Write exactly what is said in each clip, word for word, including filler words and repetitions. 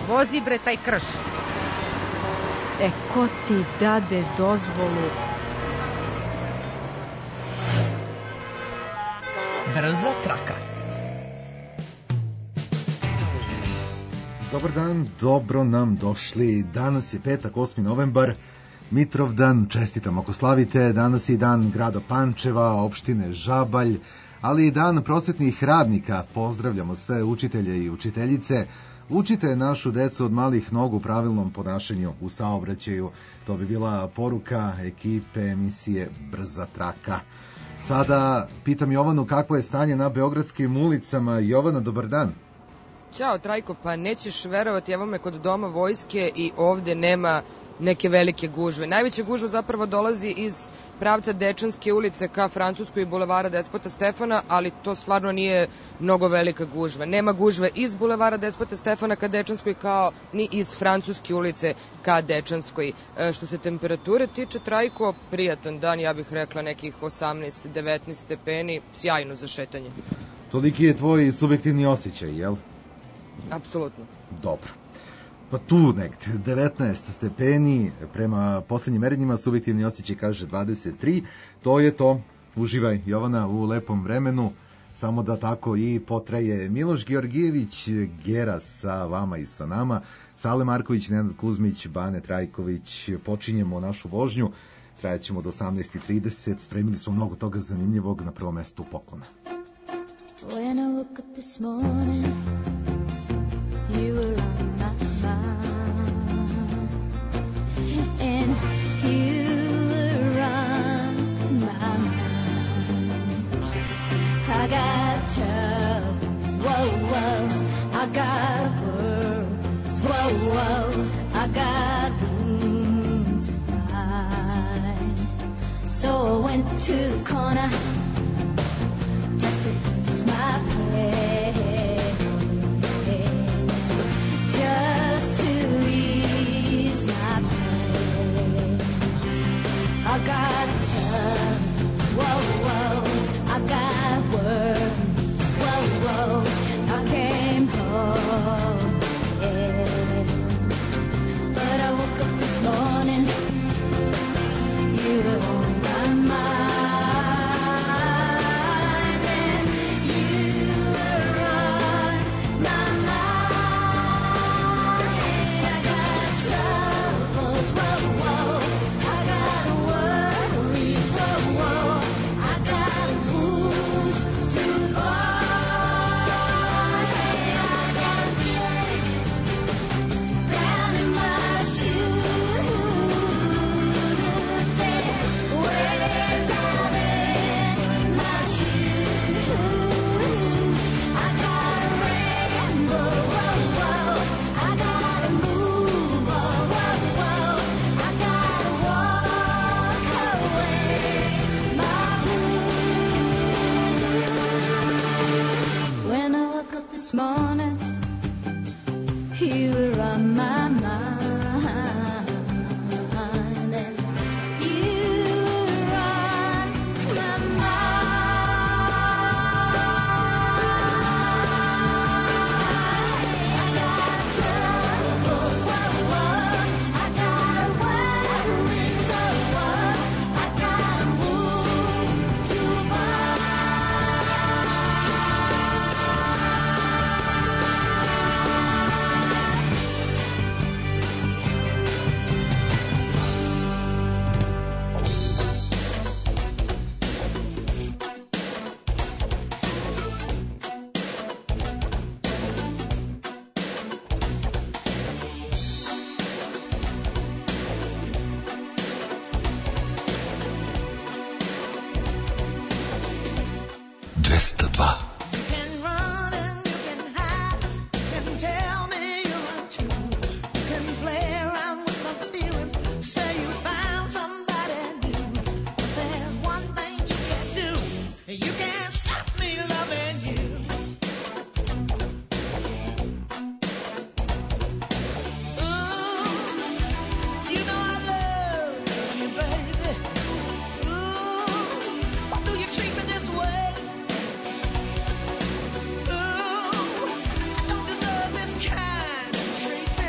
Vozi bre taj krš. E, ko ti dade dozvolu? Brza traka. Dobar dan, dobro nam došli. Danas je petak, osmi novembar, Mitrovdan, čestitam ako slavite. Danas je i dan grada Pančeva, opštine Žabalj, ali i dan prosvetnih radnika. Pozdravljamo sve učitelje i učiteljice. Učite našu decu od malih nogu u pravilnom ponašanju u saobraćaju. To bi bila poruka ekipe emisije Brza traka. Sada pitam Jovanu kakvo je stanje na beogradskim ulicama. Jovana, dobar dan. Ćao Trajko, pa nećeš verovati, evo me kod Doma vojske i ovde nema neke velike gužve. Najveća gužva zapravo dolazi iz pravca Dečanske ulice ka Francuskoj i bulevara Despota Stefana, ali to stvarno nije mnogo velika gužva. Nema gužve iz bulevara Despota Stefana ka Dečanskoj kao ni iz Francuske ulice ka Dečanskoj. E, što se temperature tiče, Trajko, prijatan dan, ja bih rekla nekih osamnaest do devetnaest stepeni, sjajno za šetanje. Toliki je tvoj subjektivni osjećaj, jel? Apsolutno. Dobro. Pa tu negde, devetnaest stepeni, prema poslednjim merenjima, subjektivni osjećaj kaže dvadeset tri, to je to. Uživaj, Jovana, u lepom vremenu, samo da tako i potraje. Miloš Georgijević, Gera sa vama i sa nama, Sale Marković, Nenad Kuzmić, Bane Trajković, počinjemo našu vožnju, trajaćemo do osamnaest i trideset, spremili smo mnogo toga zanimljivog, na prvom mestu poklona. When I woke up this morning, you were on my mind, and you were on my mind. I got troubles, whoa, whoa, I got worries, whoa, whoa, I got wounds to bind. So I went to the corner just to ease my pain, just to ease my pain. I got troubles, whoa, whoa, I got worries, whoa, whoa, I came home, yeah. But I woke up this morning, you were on my mind. This morning, you were on my mind, and you were on my mind. I got troubles, whoa, whoa, I got worries, whoa, whoa, I got moves to bind. dvesta dva. Treatment.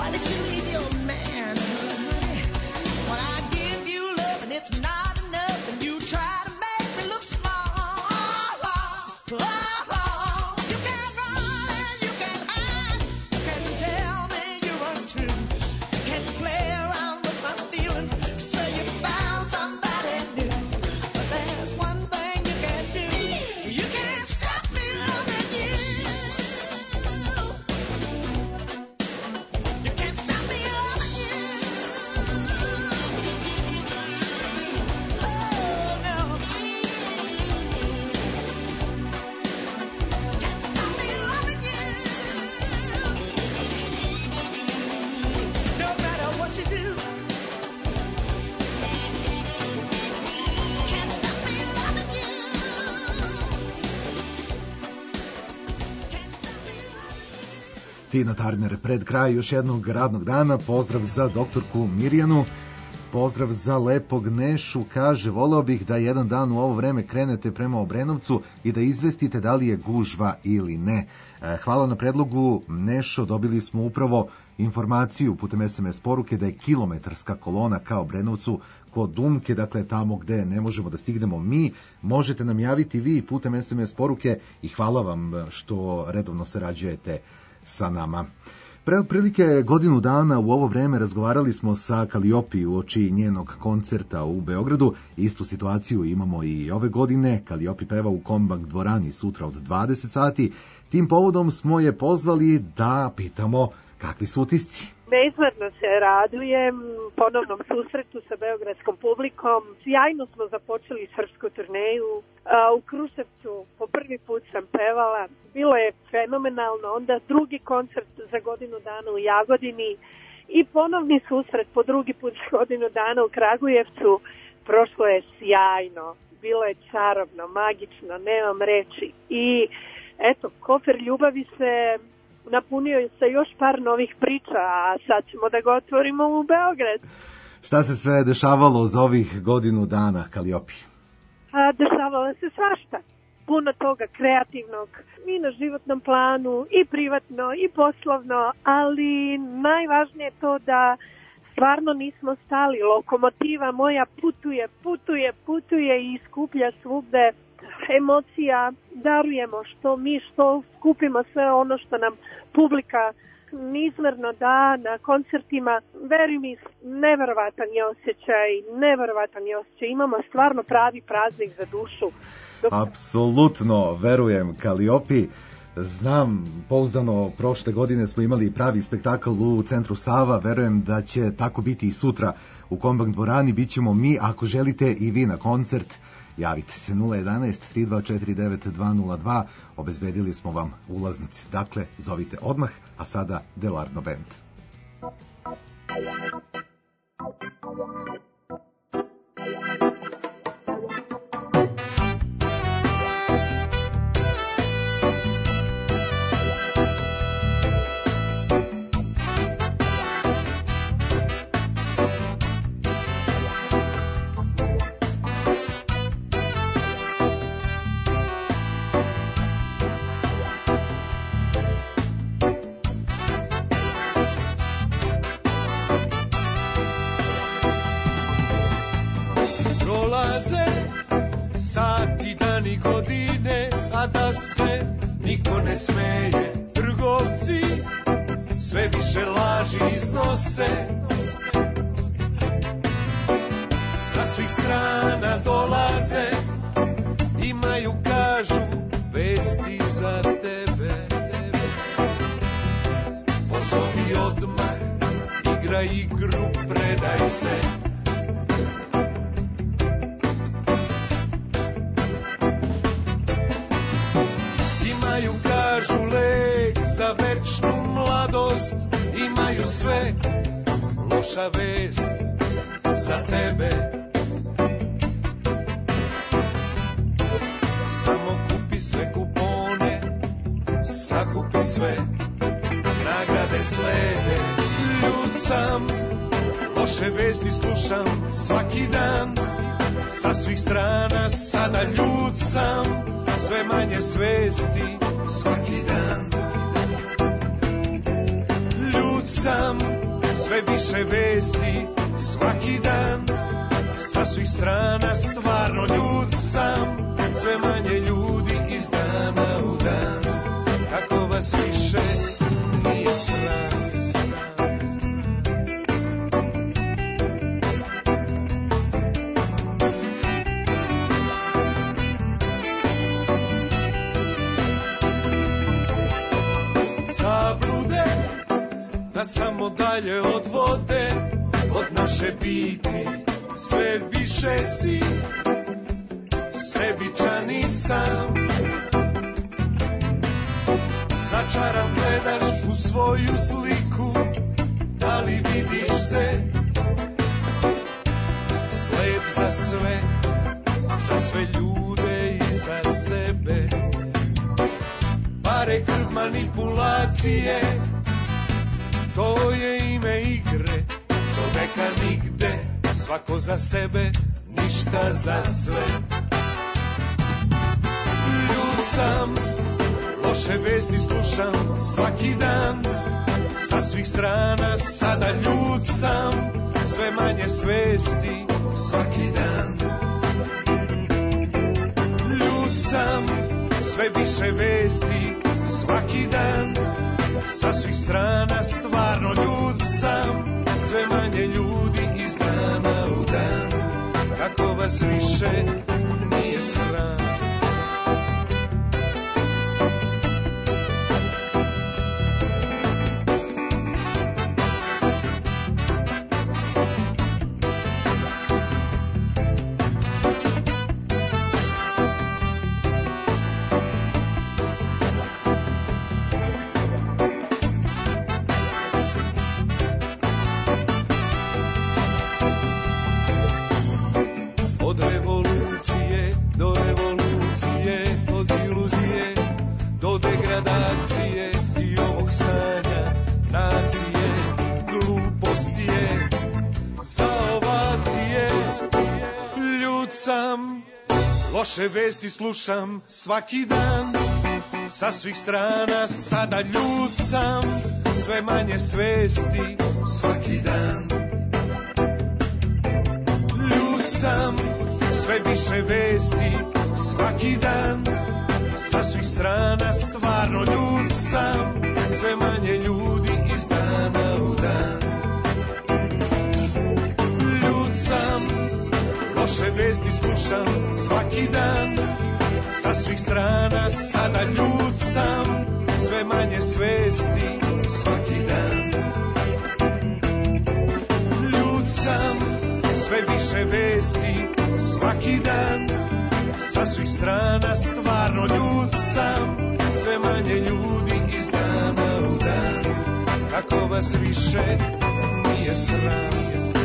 Why did you leave your man, honey? When I give you love and it's not enough, and you try to make me look small. Oh, you can't run and you can't hide. You can't tell me you're untrue. You can't play around with my feelings. Say you found somebody new. But there's one thing you can do. You can't stop me loving you. You can't stop me loving you. Oh, no. Can't stop me loving you. No matter what you do. Can't stop me loving you. Can't stop me loving you. Tina Turner pred kraj još jednog radnog dana. Pozdrav za doktorku Mirjanu. Pozdrav za lepog Nešu. Kaže, voleo bih da jedan dan u ovo vreme krenete prema Obrenovcu i da izvestite da li je gužva ili ne. E, Hvala na predlogu, Nešo. Dobili smo upravo informaciju putem es em es poruke da je kilometarska kolona ka Obrenovcu kod Umke, dakle tamo gde ne možemo da stignemo mi. Možete nam javiti vi putem es em es poruke i hvala vam što redovno sarađujete sa nama. Pre otprilike godinu dana u ovo vreme razgovarali smo sa Kalliopi uoči njenog koncerta u Beogradu. Istu situaciju imamo i ove godine. Kalliopi peva u Kombank dvorani sutra od dvadeset sati. Tim povodom smo je pozvali da pitamo kakvi su utisci. Neizmerno se radujem ponovnom susretu sa beogradskom publikom. Sjajno smo započeli srpsku turneju. A, U Kruševcu po prvi put sam pevala. Bilo je fenomenalno. Onda drugi koncert za godinu dana u Jagodini i ponovni susret po drugi put za godinu dana u Kragujevcu. Prošlo je sjajno. Bilo je čarobno, magično, nemam reči. I eto, kofer ljubavi se napunio je sa još par novih priča, a sad ćemo da ga otvorimo u Beograd. Šta se sve dešavalo za ovih godinu dana, Kalliopi? A, dešavalo se svašta. Puno toga kreativnog i na životnom planu, i privatno, i poslovno, ali najvažnije je to da stvarno nismo stali. Lokomotiva moja putuje, putuje, putuje i skuplja svugde emocija, darujemo što mi, što skupimo sve ono što nam publika nizmerno da na koncertima. Veri mi, neverovatan je osjećaj, neverovatan je osjećaj. Imamo stvarno pravi praznik za dušu. Dok... Apsolutno, verujem, Kalliopi. Znam, pouzdano, prošle godine smo imali pravi spektakl u centru Sava. Verujem da će tako biti i sutra u Kombank dvorani. Bićemo mi, ako želite i vi na koncert, javite se nula jedanaest tri dva četiri devet dva nula dva. Obezbedili smo vam ulaznice. Dakle, zovite odmah, a sada Delarno Band. Sati, dani, godine, a da se niko ne smeje. Trgovci sve više laži iznose, sa svih strana dolaze, imaju, kažu, vesti za tebe. Pozovi odmah, igraj igru, predaj se. Kažu lek za večnu mladost, imaju sve, loša vest za tebe. Samo kupi sve kupone, sakupi sve, nagrade slede. Ljud sam, loše vesti slušam svaki dan, sa svih strana sada ljud sam, sve manje svesti svaki dan. Ljud sam, sve više vesti svaki dan. Sa svih strana stvarno ljud sam, sve manje ljudi iz dana u dan. Kako vas više nije sram. Zablude nas samo dalje odvode od naše biti. Sve više si sebičan i sam. Začaran gledaš u svoju sliku, da li vidiš se slep za sve, za sve ljude i za sebe. Pare, krv, manipulacije, to je ime igre, čoveka nigde, svako za sebe, ništa za sve. Ljud sam, loše vesti slušam svaki dan, sa svih strana sada ljud sam, sve manje svesti svaki dan. Ljud sam, sve više vesti svaki dan, sa svih strana stvarno ljud sam, sve manje ljudi iz dana u dan. Kako vas više nije sram. I ovog stanja nacije, gluposti je za ovacije. Ljud sam, loše vesti slušam svaki dan, sa svih strana sada ljud sam, sve manje svesti svaki dan. Ljud sam, sve više vesti svaki dan, sa svih strana stvarno ljud sam, sve manje ljudi iz dana u dan. Ljud sam, loše vesti slušam svaki dan, sa svih strana sada ljud sam, sve manje svesti svaki dan. Ljud sam, sve više vesti svaki dan, sa svih strana stvarno ljud sam, sve manje ljudi iz dana u dan. Kako vas više nije sram.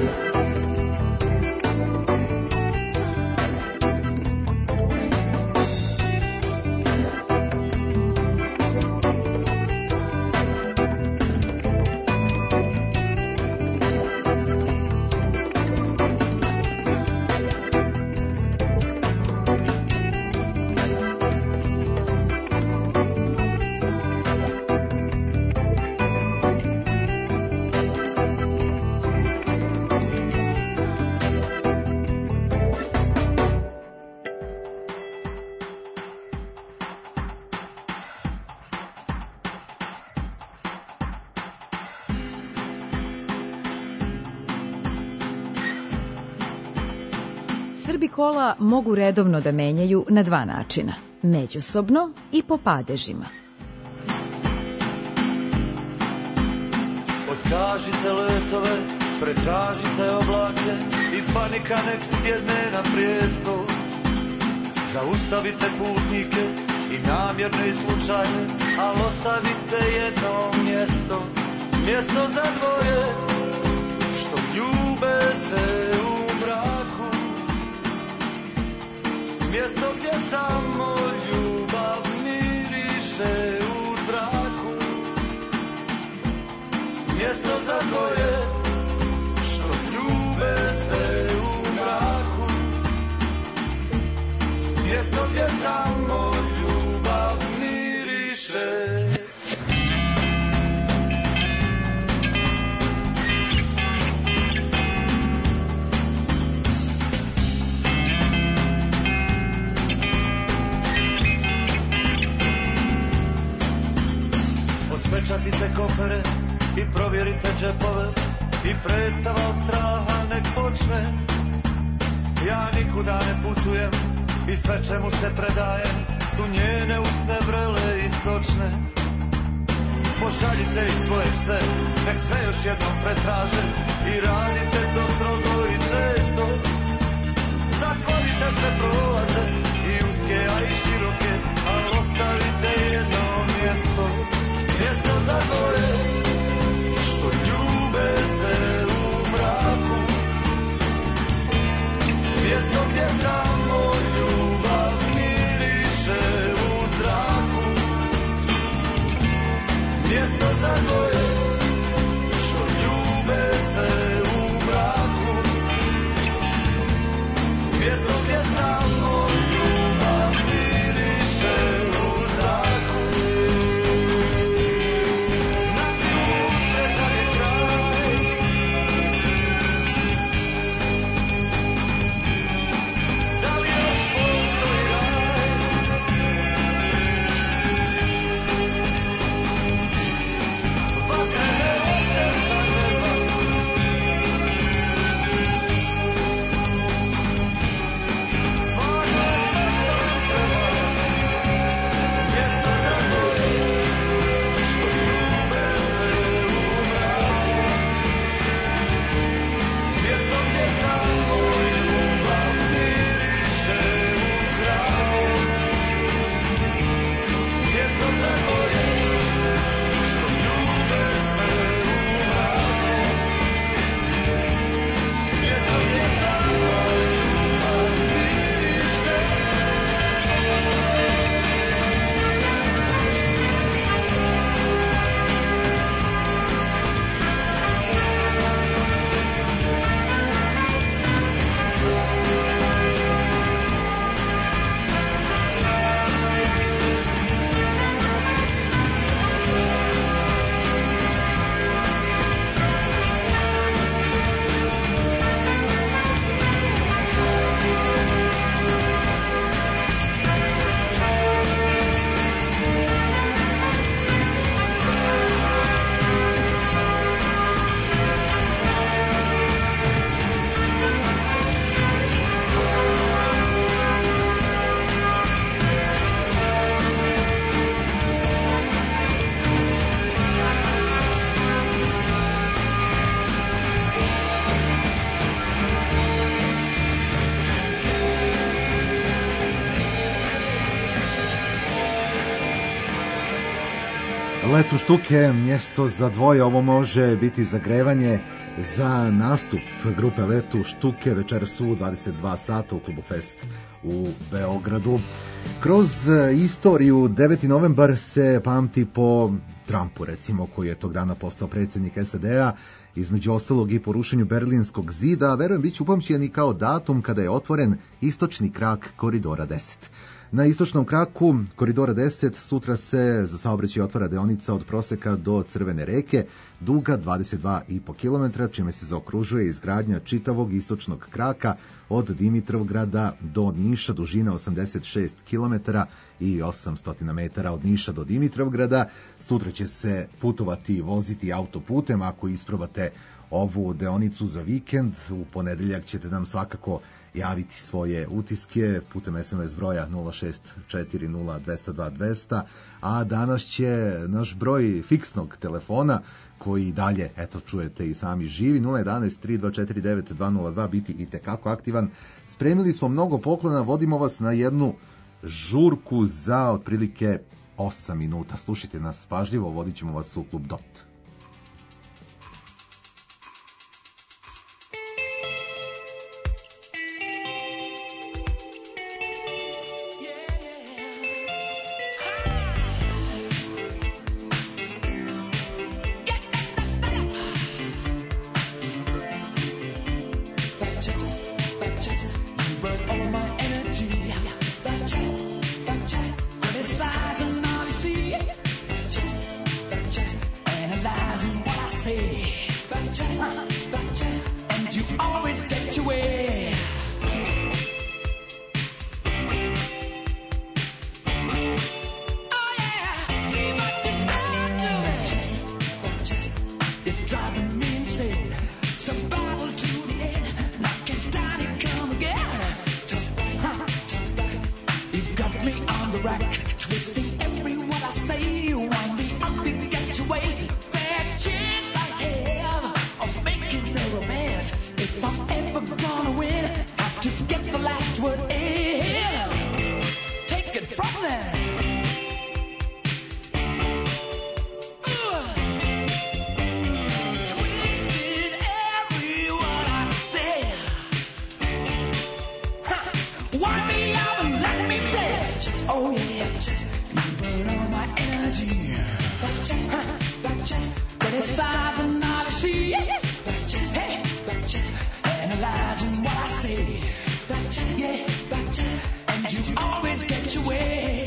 Srbi kola mogu redovno da menjaju na dva načina, međusobno i po padežima. Otkažite letove, pretražite oblake i panika nek sjedne na prijesto. Zaustavite putnike i namjerne i slučajne, ali ostavite jedno mjesto, mjesto za dvoje što ljube se u braku, mjesto gdje samo ljubav miriše u zraku, mjesto za dvoje što ljube se u braku, mjesto gdje samo ljubav miriše. provjerite džepove i predstava od straha nek počne. Ja nikuda ne putujem i sve čemu se predajem su njene usne vrele i sočne. Pošaljite ih svoje pse, nek sve još jednom pretraže i radite to strogo i često. Zatvorite sve prolaze i uske, a i široke, ali ostavite jedno mjesto. Mjesto za dvoje što ljube se u mraku. Mjesto gdje samo ljubav miriše u zraku. Mjesto za dvoje što ljube se u mraku. Mjesto gdje samo ljubav miriše u zraku. Na dnu sveta je kraj. Da li još postoji raj? Vatrene vode sa neba. Stvarno je sve što mi treba. Mjesto za dvoje što ljube se u mraku. Mjesto gdje samo ljubav miriše u zraku. Mjesto za dvoje što ljube se u mraku. Mjesto gdje samo ljubav miriše. Let u štuke, mjesto za dvoje, ovo može biti zagrevanje za nastup grupe Let u štuke večeras u dvadeset dva sata u Klubu Fest u Beogradu. Kroz istoriju deveti novembar se pamti po Trumpu, recimo, koji je tog dana postao predsjednik S A D-a, između ostalog i po rušenju Berlinskog zida, a verujem bit će upamćen i kao datum kada je otvoren istočni krak Koridora deset. Na istočnom kraku Koridora deset sutra se za saobraćaj otvara deonica od Proseka do Crvene reke, duga dvadeset dva i po kilometra, čime se zaokružuje izgradnja čitavog istočnog kraka od Dimitrovgrada do Niša, dužina osamdeset šest kilometara i osamsto metara od Niša do Dimitrovgrada. Sutra će se putovati i voziti autoputem. Ako isprobate ovu deonicu za vikend, u ponedeljak ćete nam svakako javiti svoje utiske putem es em es broja nula šest četiri nula dvesta dva dvesta, a danas će naš broj fiksnog telefona, koji dalje, eto čujete i sami, živi, nula jedan tri dva četiri devet dva nula dva, biti i tekako aktivan. Spremili smo mnogo poklona, vodimo vas na jednu žurku za otprilike osam minuta. Slušajte nas pažljivo, vodit ćemo vas u klub Dot. Drop oh yeah. You burn all my energy. Back chat, huh, back chat. Criticizing all I see. Back chat, hey, back chat. Analyzing what I say. Back chat, yeah, back chat. And you always get your way.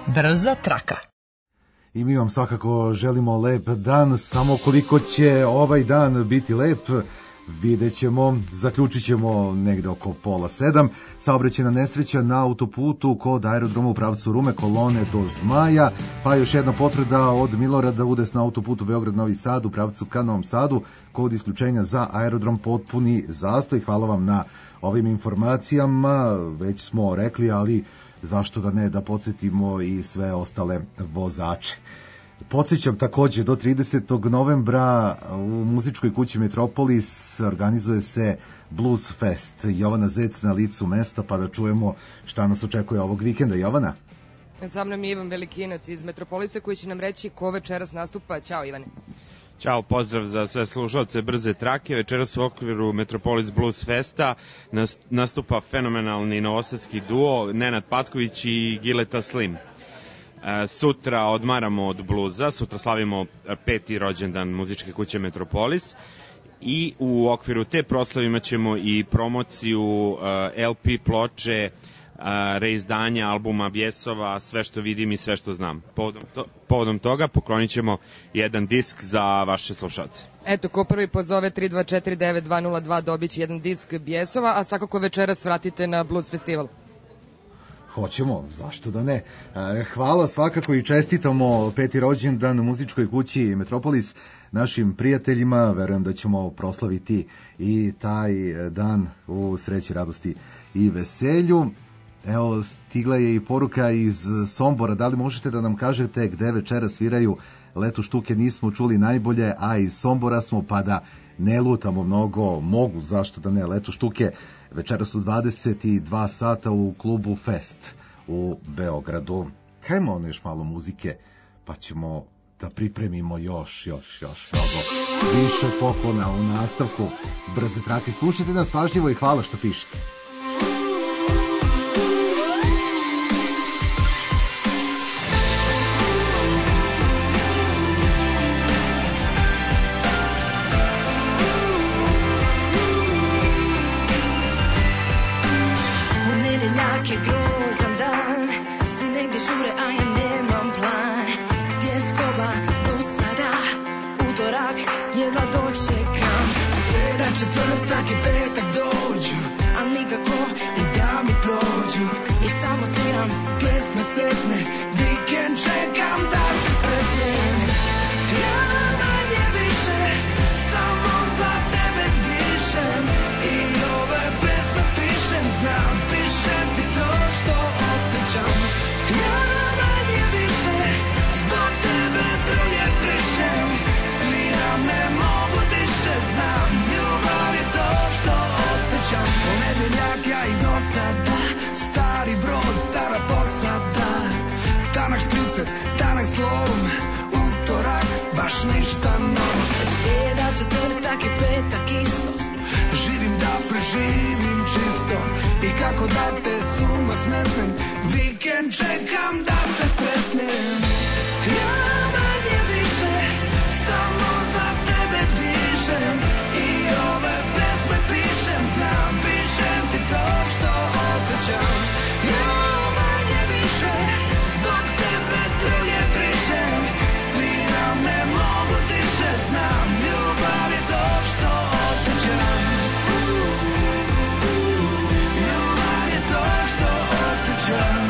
Brza traka. I mi vam svakako želimo lep dan, samo koliko će ovaj dan biti lep, vidjet ćemo, zaključit ćemo negde oko pola sedam. Saobraćajna nesreća na autoputu kod aerodroma u pravcu Rume, kolone do Zmaja, pa još jedna potvrda od Milorada Udes na autoputu Beograd-Novi Sad u pravcu ka Novom Sadu, kod isključenja za aerodrom potpuni zastoj. Hvala vam na ovim informacijama, već smo rekli, ali zašto da ne, da podsjetimo i sve ostale vozače. Podsjećam takođe, do tridesetog novembra u muzičkoj kući Metropolis organizuje se Blues Fest. Jovana Zec na licu mesta, pa da čujemo šta nas očekuje ovog vikenda. Jovana? Sa mnom je Ivan Velikinac iz Metropolisa koji će nam reći ko večeras nastupa. Ćao Ivane. Ćao, pozdrav za sve slušalce Brze trake. Večeras u okviru Metropolis Blues Festa nastupa fenomenalni novosadski duo Nenad Patković i Gileta Slim. Sutra odmaramo od bluza, sutra slavimo peti rođendan muzičke kuće Metropolis i u okviru te proslave imat ćemo i promociju L P ploče, reizdanja albuma Bjesova, Sve što vidim i sve što znam. Povodom, to, povodom toga poklonit ćemo jedan disk za vaše slušalce. Eto, ko prvi pozove tri dva četiri devet dva nula dva dobit će jedan disk Bjesova, a svakako večeras vratite na Blues festival. Hoćemo, zašto da ne. Hvala svakako i čestitamo peti rođendan u muzičkoj kući Metropolis našim prijateljima. Verujem da ćemo proslaviti i taj dan u sreći, radosti i veselju. Evo, stigla je i poruka iz Sombora. Da li možete da nam kažete gde večera sviraju Leto štuke? Nismo čuli najbolje, a iz Sombora smo, pa da ne lutamo mnogo. Mogu, zašto da ne, Leto štuke večera su dvadeset dva sata u klubu Fest u Beogradu. Hajmo ono još malo muzike, pa ćemo da pripremimo još, još, još mnogo više poklona u nastavku Brze trake. Slušajte nas pažljivo i hvala što pišete. Je grozan dan, svi negdje žure, a ja nemam plan. Tjeskoba do sada, utorak jedva dočekam. Sreda, četvrtak i petak dođu, a nikako i da mi prođu. I samo sviram pjesme sretne, vikend čekam da te sretnem. Ja manje više, samo za tebe dišem. I ove pjesme pišem, znam, pišem ti to što osjećam. Ja manje više, zbog tebe druje prišem. Sviram, ne mogu diše, znam, ljubav je to što osjećam. Ponedjeljak ja i do sada, stari brod, stara posada. Tanak špricet, tanak slom, utorak, baš ništa novo. Srijeda, četvrtak i petak isto, živim da preživim čisto. I kako da te suma smetnem, vikend čekam da te sretnem. Ja manje više, samo za tebe dišem. I ove pesme pišem, znam, pišem ti to što osjećam. Ja manje više, zbog tebe truje prišem. Sviram, ne mogu diše, znam, ljubav je to što osjećam. Ljubav je to što osjećam.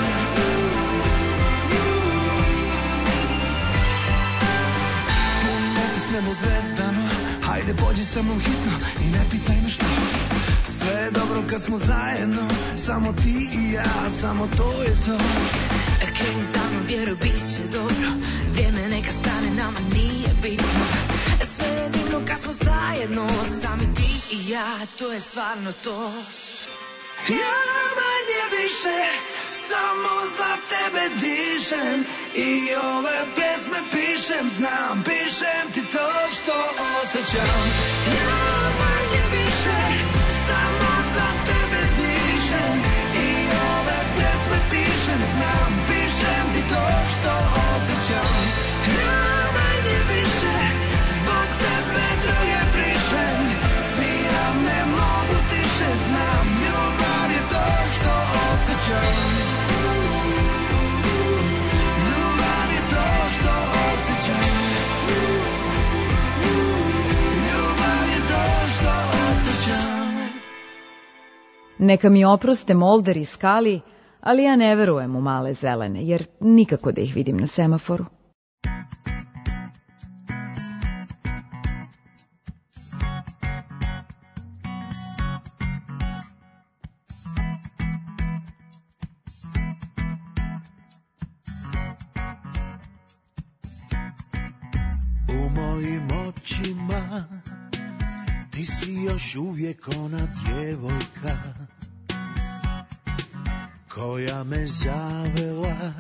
Pun mesec, nebo zvezdano, hajde pođi sa mnom hitno i ne pitaj me što. Sve je dobro kad smo zajedno, samo ti i ja, samo to je to. Kreni za mnom, vjeruj, bit će dobro, vrijeme neka stane, nama nije bitno. Sve je divno kad smo zajedno, sami ti i ja, to je stvarno to. Ja manje više, samo za tebe dišem. I ove pjesme pišem, znam, pišem ti to što osjećam. Ja manje više, samo za tebe dišem. I ove pjesme pišem, znam, pišem ti to što osjećam. Ja manje više, zbog tebe druje prišem. Sviram, ne mogu tiše, znam, ljubav je to što osjećam. Neka mi oproste Molder i Skali, ali ja ne verujem u male zelene, jer nikako da ih vidim na semaforu. U mojim očima ti si još uvijek ona djevojka koja me zavela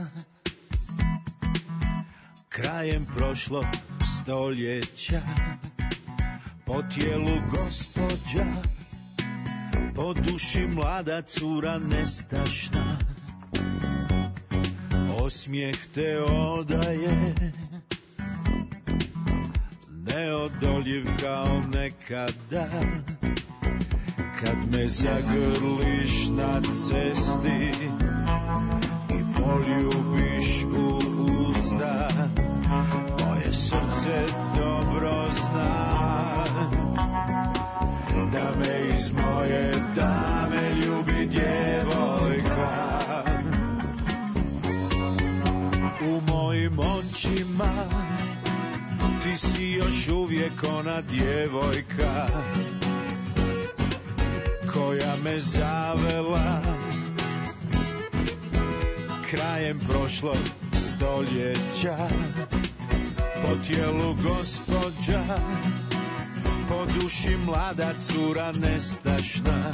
krajem prošlog stoljeća, po tijelu gospođa, po duši mlada cura nestašna, osmijeh te odaje neodoljiv kao nekada, kad me zagrliš na cesti i poljubiš u usta. Moje srce dobro zna da me iz moje dame ljubi djevojka. U mojim očima ti si još uvijek ona djevojka koja me zavela krajem prošlog stoljeća, po tijelu gospođa, po duši mlada cura nestašna,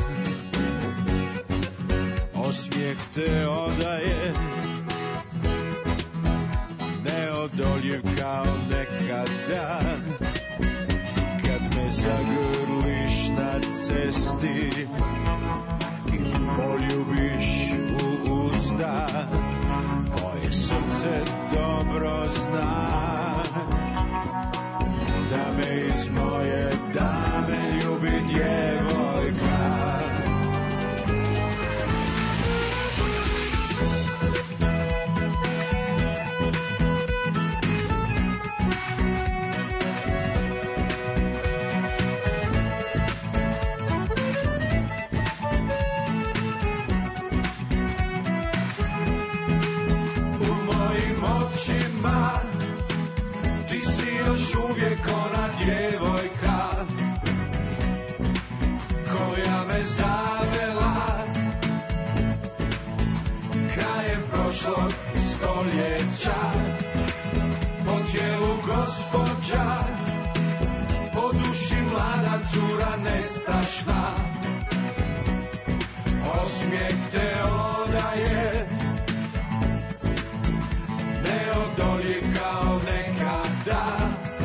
osmijeh te odaje neodoljiv kao nekada, kad me zagrliš na cesti i poljubiš u usta. Moje srce dobro zna da me iz moje dame ljubi djevojka. Ti si još uvijek ona djevojka koja me zavela krajem prošlog stoljeća, po tijelu gospođa, po duši mlada cura nestašna, osmijeh te odaje neodoljiv kao nekada,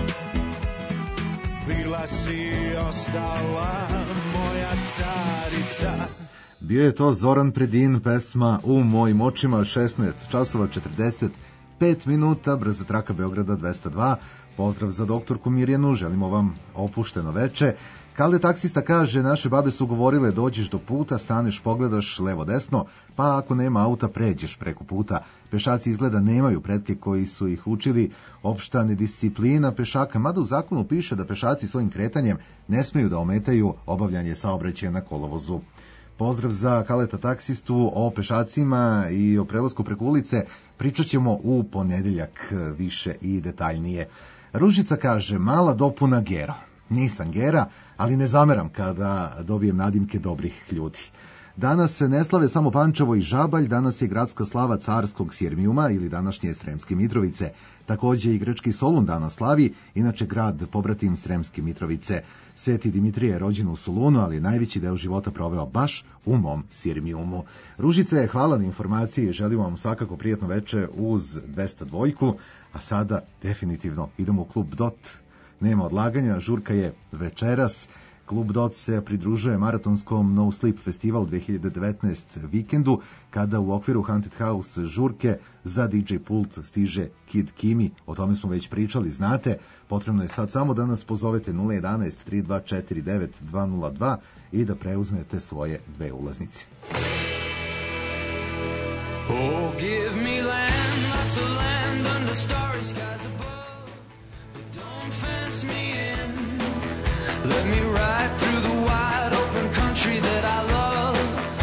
bila si ostala moja carica. Bio je to Zoran Predin, pesma U mojim očima, šesnaest časova četrdeset pet minuta, brza traka Beograda dvesta dva. Pozdrav za doktorku Mirjanu, želimo vam opušteno veče. Kalde taksista kaže, naše babe su govorile, dođeš do puta, staneš, pogledaš levo desno, pa ako nema auta pređeš preko puta. Pešaci izgleda nemaju pretke koji su ih učili, opšta nedisciplina pešaka, mada u zakonu piše da pešaci svojim kretanjem ne smeju da ometaju obavljanje saobraćaja na kolovozu. Pozdrav za Kaleta taksistu, o pešacima i o prelasku preko ulice pričat ćemo u ponedeljak više i detaljnije. Ružica kaže, mala dopuna Gero. Nisam Gera, ali ne zameram kada dobijem nadimke dobrih ljudi. Danas se ne slave samo Pančevo i Žabalj, danas je gradska slava carskog Sjermijuma ili današnje Sremske Mitrovice. Takođe i grčki Solun danas slavi, inače grad pobratim Sremske Mitrovice. Sveti Dimitrije je rođen u Solunu, ali najveći deo života proveo baš u mom Sirmijumu. Ružice, hvala na informaciji, želim vam svakako prijatno veče uz dvesta dva, a sada definitivno idemo u klub Dot. Nema odlaganja, žurka je večeras. Klub Dot se pridružuje maratonskom No Sleep Festival dve hiljade devetnaeste vikendu, kada u okviru Haunted House žurke za D J pult stiže Kid Kimi. O tome smo već pričali, znate. Potrebno je sad samo da nas pozovete nula jedan tri dva četiri devet dva nula dva i da preuzmete svoje dve ulaznice. Oh, give me land, lots of land under starry skies above, but don't fence me in. Let me ride through the wide open country that I love.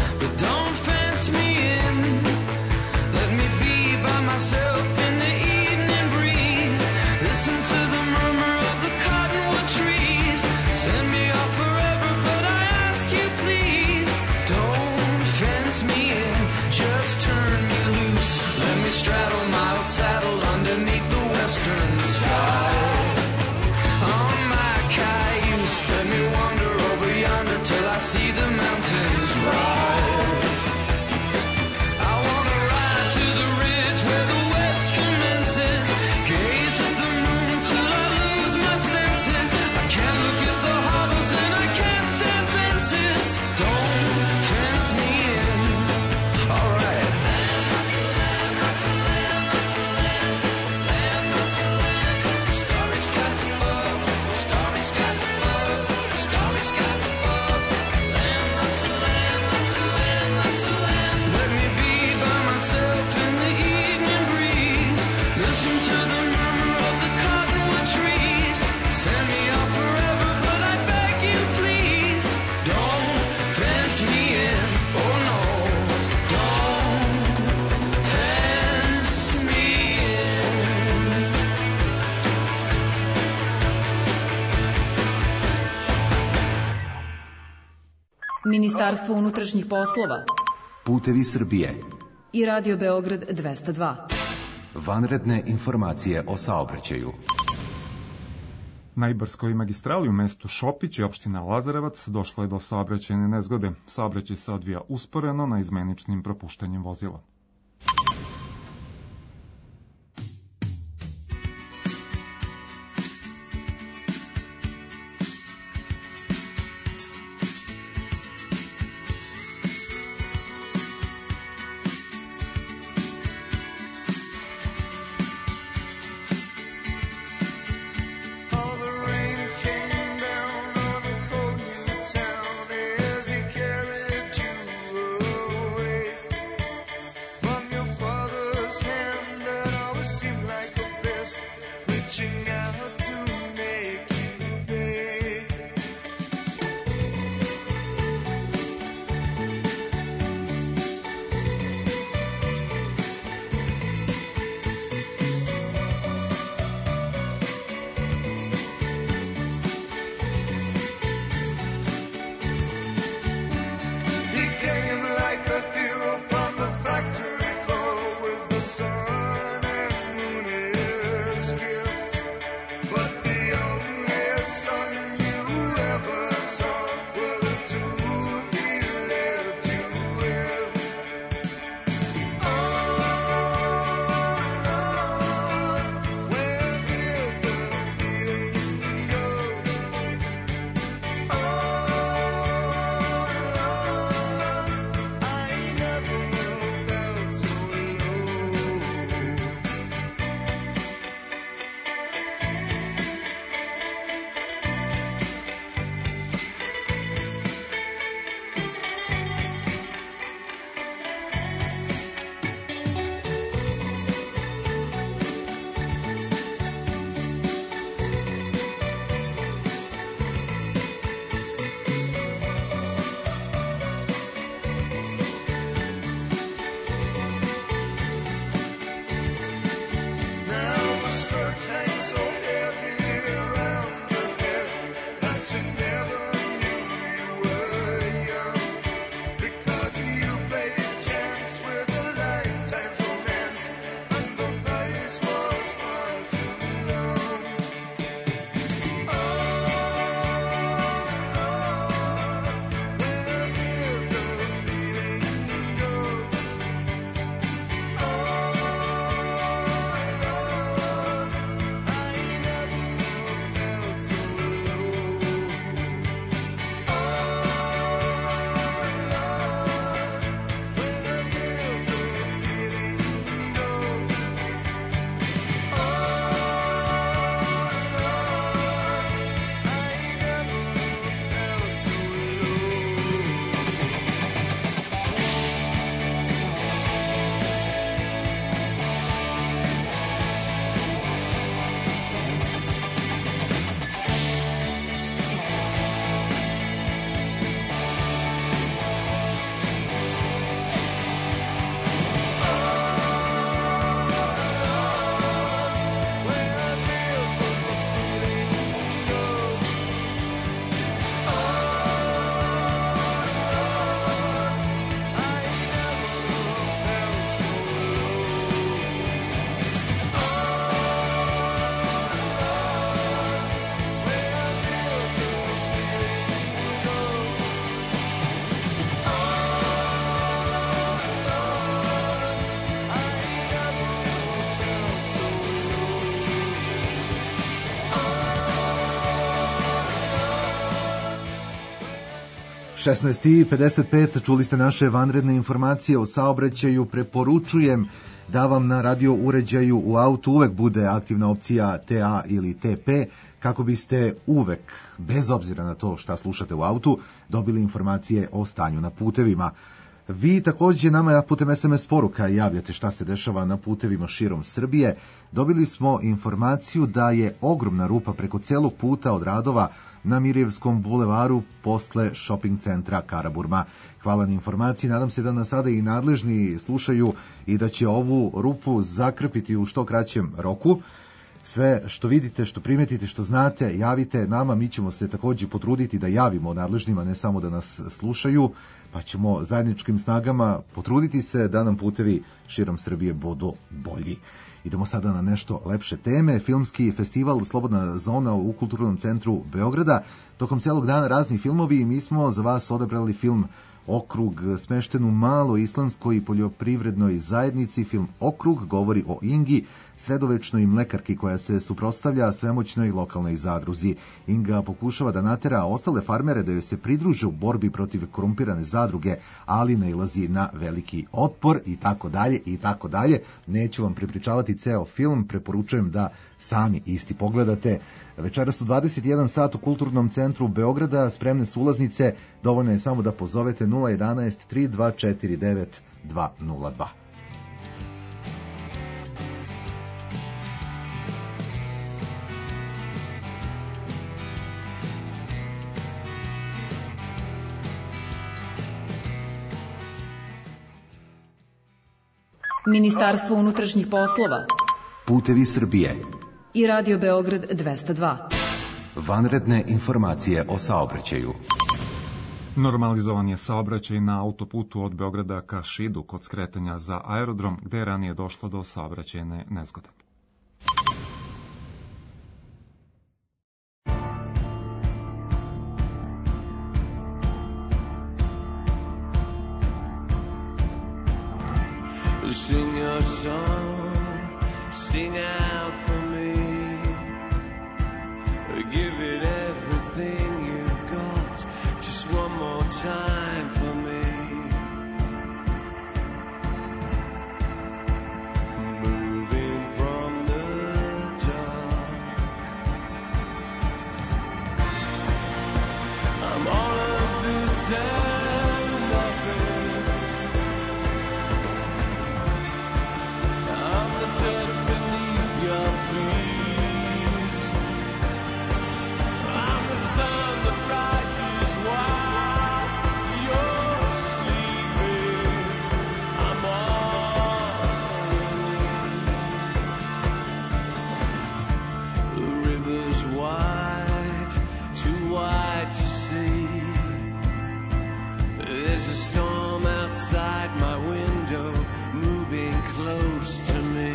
ask you please, don't fence me in, just turn me loose. Let me straddle my old saddle underneath the western sky. On my cayuse, let me wander over yonder till I see the mountains rise. I wanna ride to the ridge where the west commences, gaze at the moon till I lose my senses. I can't look at the harbors and I can't stand fences. Don't fence me in. All right. Land not to land, not to land, not to land, land not to land. Starry skies above, starry skies above, starry skies above. Land not to land, not to land, not to land. Let me be by myself in the evening breeze. Listen to the murmur of the cottonwood trees. Send me off forever, but I beg you please, don't fence me in. Oh no, don't fence me in. Ministarstvo unutrašnjih poslova Putevi Srbije. i Radio Beograd dvesta dva. Vanredne informacije o saobraćaju. Na Ibarskoj magistrali u mestu Šopić i opština Lazarevac došlo je do saobraćajne nezgode. Saobraćaj se odvija usporeno na izmeničnim propuštanjem vozila. All the rain came down on a cold new town as he carried you away from your father. šesnaest i pedeset pet, čuli ste naše vanredne informacije o saobraćaju. Preporučujem da vam na radio uređaju u autu uvek bude aktivna opcija T A ili T P, kako biste uvek, bez obzira na to šta slušate u autu, dobili informacije o stanju na putevima. Vi takođe nama putem es em es poruka javljate šta se dešava na putevima širom Srbije. Dobili smo informaciju da je ogromna rupa preko celog puta od radova na Mirjevskom bulevaru posle shopping centra Karaburma. Hvala na informaciji, nadam se da nas sada i nadležni slušaju i da će ovu rupu zakrpiti u što kraćem roku. Sve što vidite, što primetite, što znate, javite nama, mi ćemo se takođe potruditi da javimo nadležnima, ne samo da nas slušaju, pa ćemo zajedničkim snagama potruditi se da nam putevi širom Srbije budu bolji. Idemo sada na nešto lepše teme. Filmski festival Slobodna zona u Kulturnom centru Beograda. Tokom celog dana razni filmovi i mi smo za vas odabrali film Okrug, smešten u maloj islandskoj poljoprivrednoj zajednici. Film Okrug govori o Ingi, sredovečnoj mlekarki koja se suprotstavlja svemoćnoj lokalnoj zadruzi. Inga pokušava da natera ostale farmere da joj se pridruže u borbi protiv korumpirane zadruge, ali nailazi na veliki otpor i tako dalje i tako dalje. Neću vam prepričavati ceo film, preporučujem da sami isti pogledate. Večeras u dvadeset jedan sat u Kulturnom centru Beograda, spremne su ulaznice, dovoljno je samo da pozovete nula jedanaest tri dva četiri devet dva nula dva. Ministarstvo unutrašnjih poslova, Putevi Srbije i Radio Beograd dvesta dva. Vanredne informacije o saobraćaju. Normalizovan je saobraćaj na autoputu od Beograda ka Šidu kod skretanja za aerodrom, gde je ranije došlo do saobraćajne nezgode. Sing your song, sing out for me. Give it everything you've got, just one more time for me. Moving from the dark, I'm all of this and nothing. I'm the dirt beneath your feet. I'm the sun that rises while you're sleeping. I'm all the river's wide, too wide to see. There's a storm outside my window, moving close to me.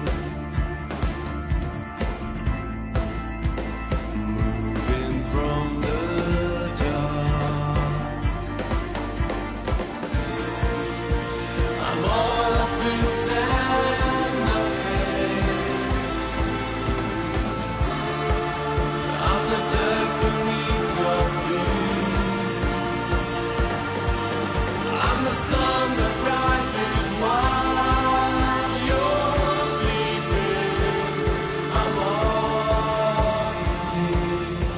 Moving from the dark, I'm all of this and nothing. I'm the dirt beneath your feet. I'm the sun that rises while you're sleeping. I'm all you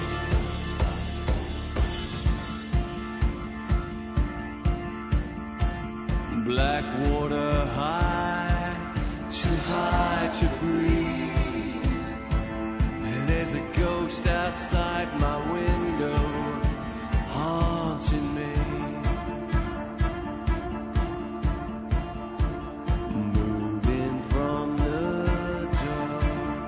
need. Black water high, too high to breathe. And there's a ghost outside my window, haunting me. Moving from the dark,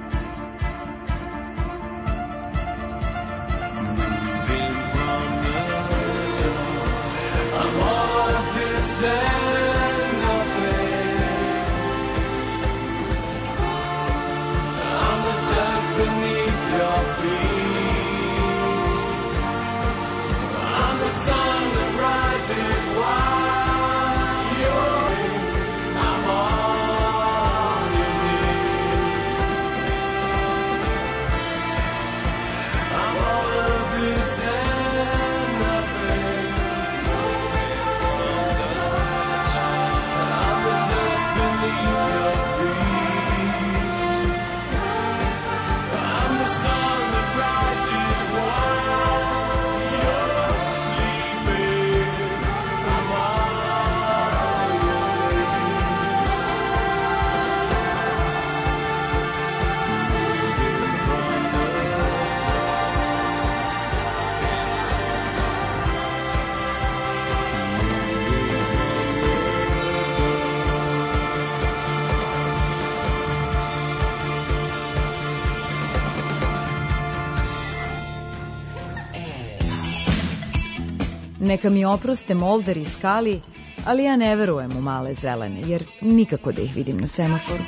moving from the dark. I'm all of this and nothing. I'm the dirt beneath your feet. I'm the sun that rises while you're in. I'm all you need. I'm all of this and nothing. Neka mi oproste Molder i Skali, ali ja ne verujem u male zelene, jer nikako da ih vidim na semaforu.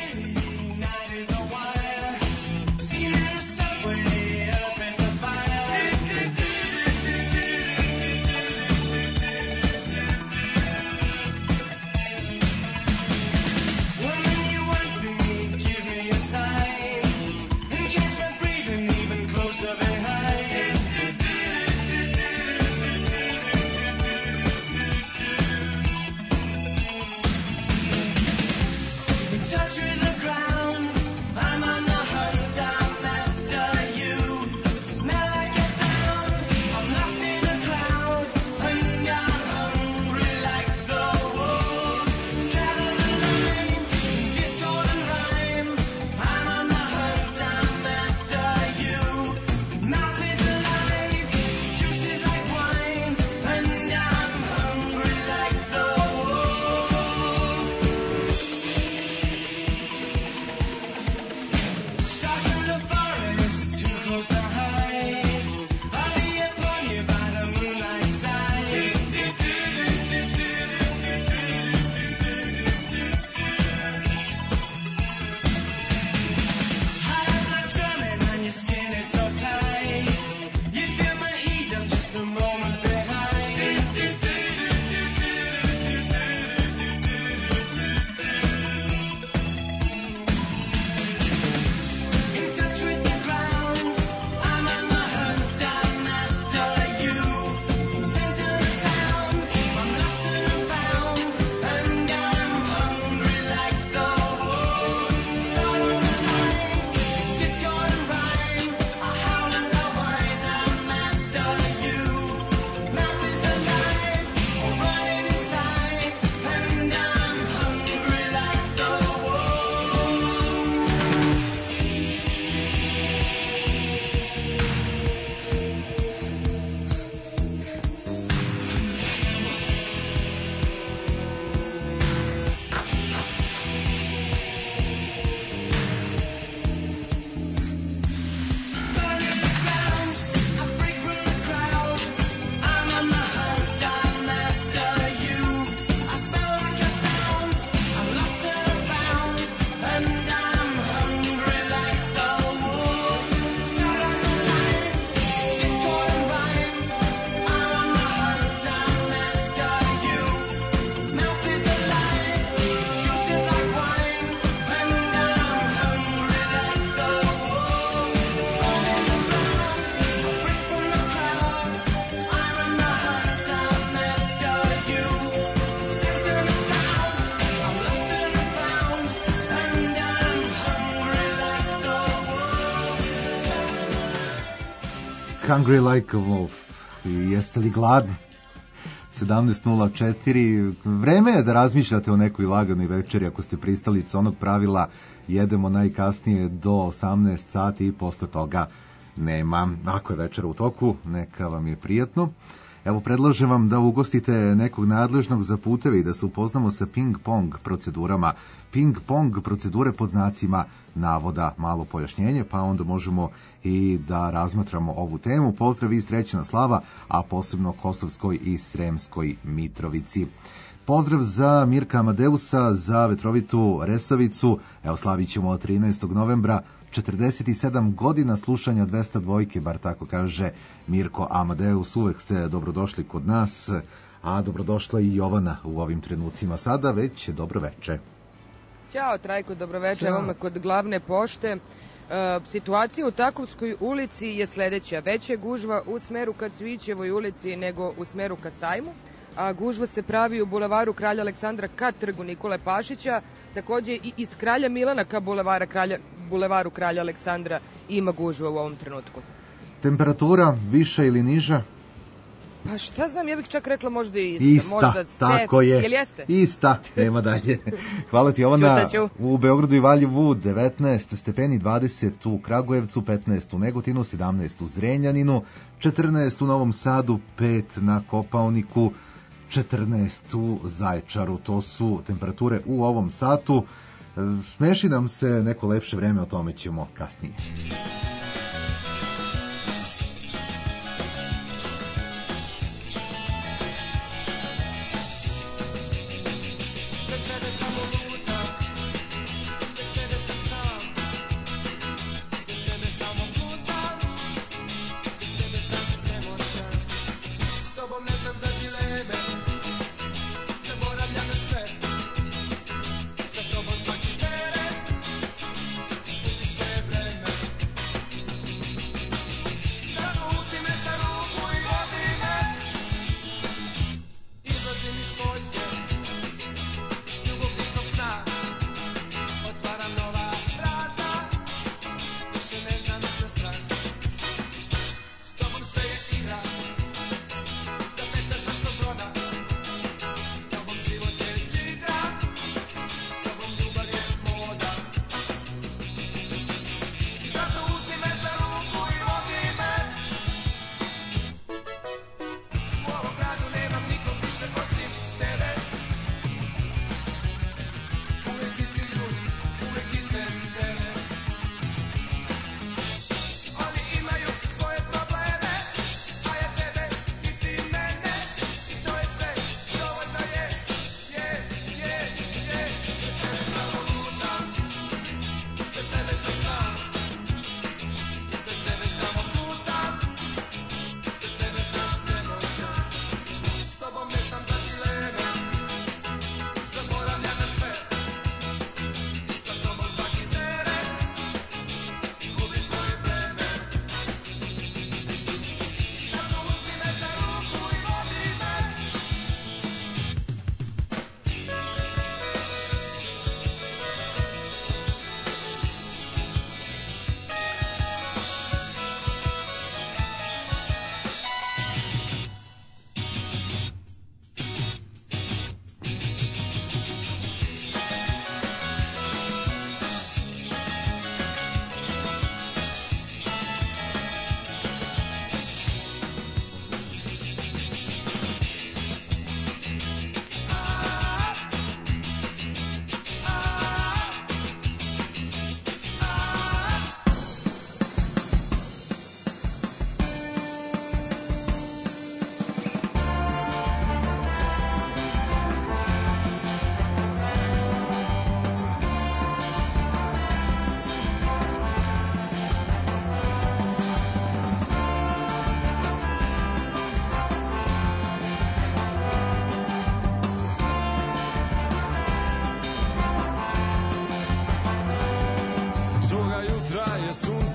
Hungry like a wolf. I jeste li gladni? sedamnaest nula četiri. Vreme je da razmišljate o nekoj laganoj večeri ako ste pristalica onog pravila jedemo najkasnije do osamnaest sati i posle toga nema. Ako je večera u toku, neka vam je prijatno. Evo, predlažem vam da ugostite nekog nadležnog za puteve i da se upoznamo sa ping-pong procedurama. Ping-pong procedure pod znacima navoda, malo pojašnjenje, pa onda možemo i da razmatramo ovu temu. Pozdrav i srećna slava, a posebno Kosovskoj i Sremskoj Mitrovici. Pozdrav za Mirka Amadeusa, za Vetrovitu Resavicu. Evo, slavit ćemo trinaestog novembra četrdeset sedam godina slušanja dvesta dvojke, bar tako kaže Mirko Amadeus. Uvek ste dobrodošli kod nas, a dobrodošla i Jovana u ovim trenucima. Sada već dobro veče. Ćao Trajko, dobro veče, evo me kod glavne pošte. E, situacija u Takovskoj ulici je sledeća. Veća je gužva u smeru ka Cvićevoj ulici nego u smeru ka Sajmu, a gužva se pravi u bulevaru Kralja Aleksandra ka trgu Nikole Pašića, takođe i iz Kralja Milana ka bulevara Kralja, bulevaru Kralja Aleksandra ima gužva u ovom trenutku. Temperatura više ili niža? Pa šta znam, ja bih čak rekla možda i ista. Ista, možda ste, tako je. Jel jeste? Ista, nema dalje. Hvala ti, Jovana. U Beogradu i Valjevu devetnaest stepeni, dvadeset u Kragujevcu, petnaest u Negotinu, sedamnaest u Zrenjaninu, četrnaest u Novom Sadu, pet na Kopaoniku, četrnaest u Zaječaru. To su temperature u ovom satu. Smeši nam se neko lepše vreme, o tome ćemo kasnije.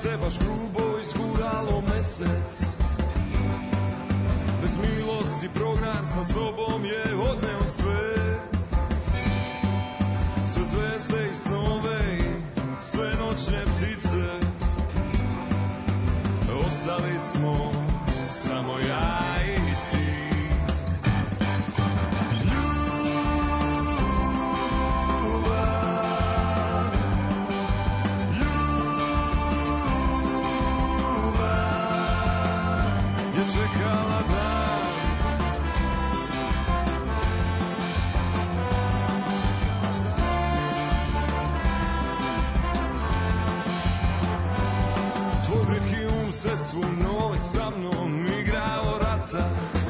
sunce baš grubo izguralo mesec. Bez milosti prognan sa sobom je odneo sve. Sve zvezde i snove i sve noćne ptice. Ostali smo samo ja i ti. Čekala dan. Tvoj britki um se svu noć sa mnom igrao rata.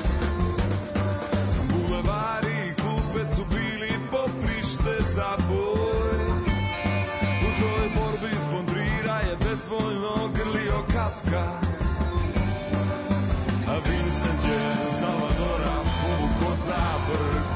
Bulevari i klupe su bili poprište za boj. U toj borbi von Trira je bezvoljno grlio Kafka. A Vincent je Salvadora povukao za brk.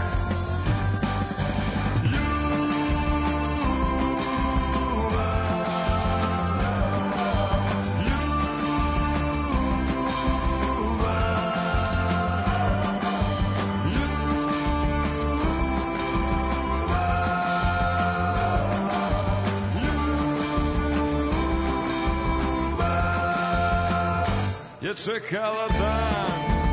Je čekala dan.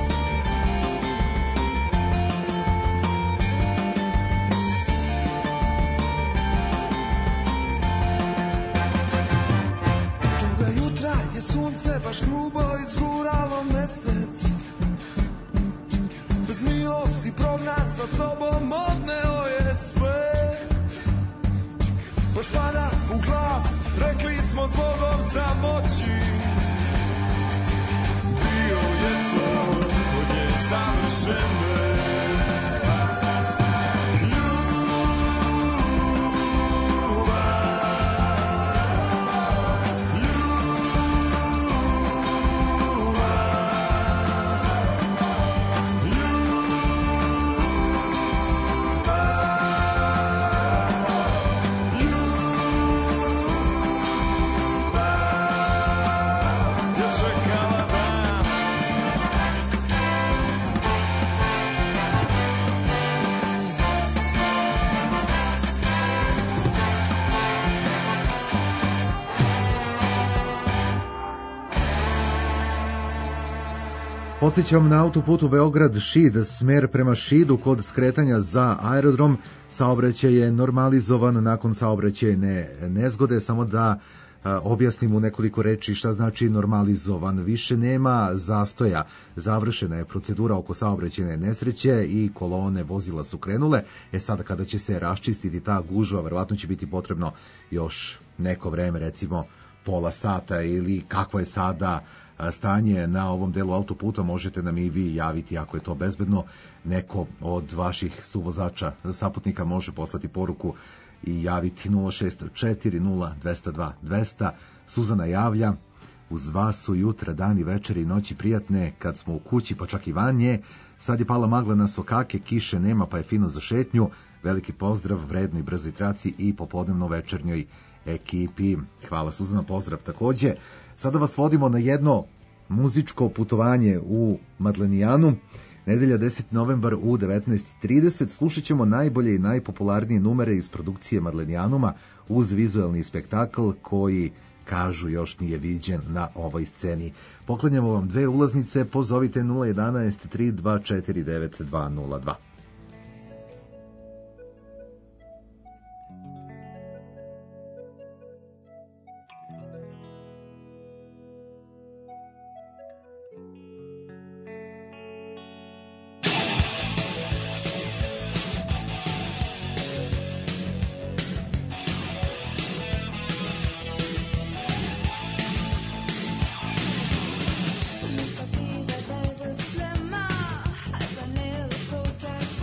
Toga jutra je sunce baš grubo izguralo mesec. Bez milosti prognan sa sobom odneo je sve. Baš pada u glas, rekli smo zbogom samoći. Bio je to od nje savršene. Podsjećam na autoputu Beograd-Šid, smer prema Šidu kod skretanja za aerodrom. Saobraćaj je normalizovan nakon saobraćajne nezgode, samo da a, objasnim u nekoliko reči šta znači normalizovan. Više nema zastoja, završena je procedura oko saobraćajne nesreće i kolone vozila su krenule. E sada kada će se raščistiti ta gužva, verovatno će biti potrebno još neko vreme, recimo pola sata ili kakvo je sada stanje na ovom delu autoputa, možete nam i vi javiti ako je to bezbedno. Neko od vaših suvozača saputnika može poslati poruku i javiti nula šest četiri nula dva nula dva dva nula nula. Suzana javlja: uz vas su jutra, dani, večeri i noći prijatne, kad smo u kući pa čak i van nje. Sad je pala magla na sokake, kiše nema pa je fino za šetnju. Veliki pozdrav vrednoj brzoj traci i popodnevno večernjoj ekipi. Hvala Suzana, pozdrav takođe. Sada vas vodimo na jedno muzičko putovanje u Madlenijanu. Nedelja deseti novembar u devetnaest trideset. Slušat ćemo najbolje i najpopularnije numere iz produkcije Madlenijanuma uz vizuelni spektakl koji, kažu, još nije viđen na ovoj sceni. Poklanjamo vam dve ulaznice, pozovite nula jedanaest tri dva četiri devet dva nula dva. Esa vida del deslema, hasta el sol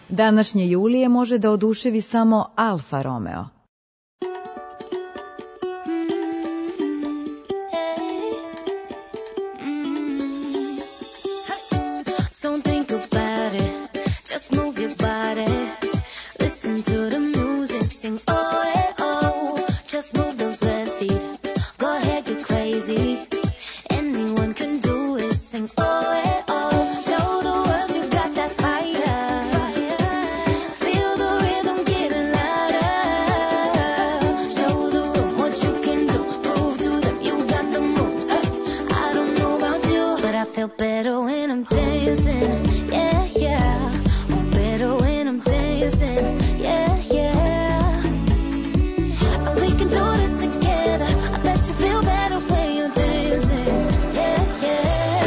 Današnje Julije može da oduševi samo Alfa Romeo. Don't think about it, just move your body. Listen to the music, sing oh, eh, oh. Just move those left feet, go ahead, get crazy. Anyone can do it, sing oh, eh, oh. Show the world you got that fire. Feel the rhythm getting louder. Show the world what you can do, prove to them you got the moves. I don't know about you, but I feel better when I'm dancing. Yeah, yeah. I'm better when I'm dancing. Yeah, yeah. And we can do this together. I bet you feel better when you're dancing. Yeah, yeah.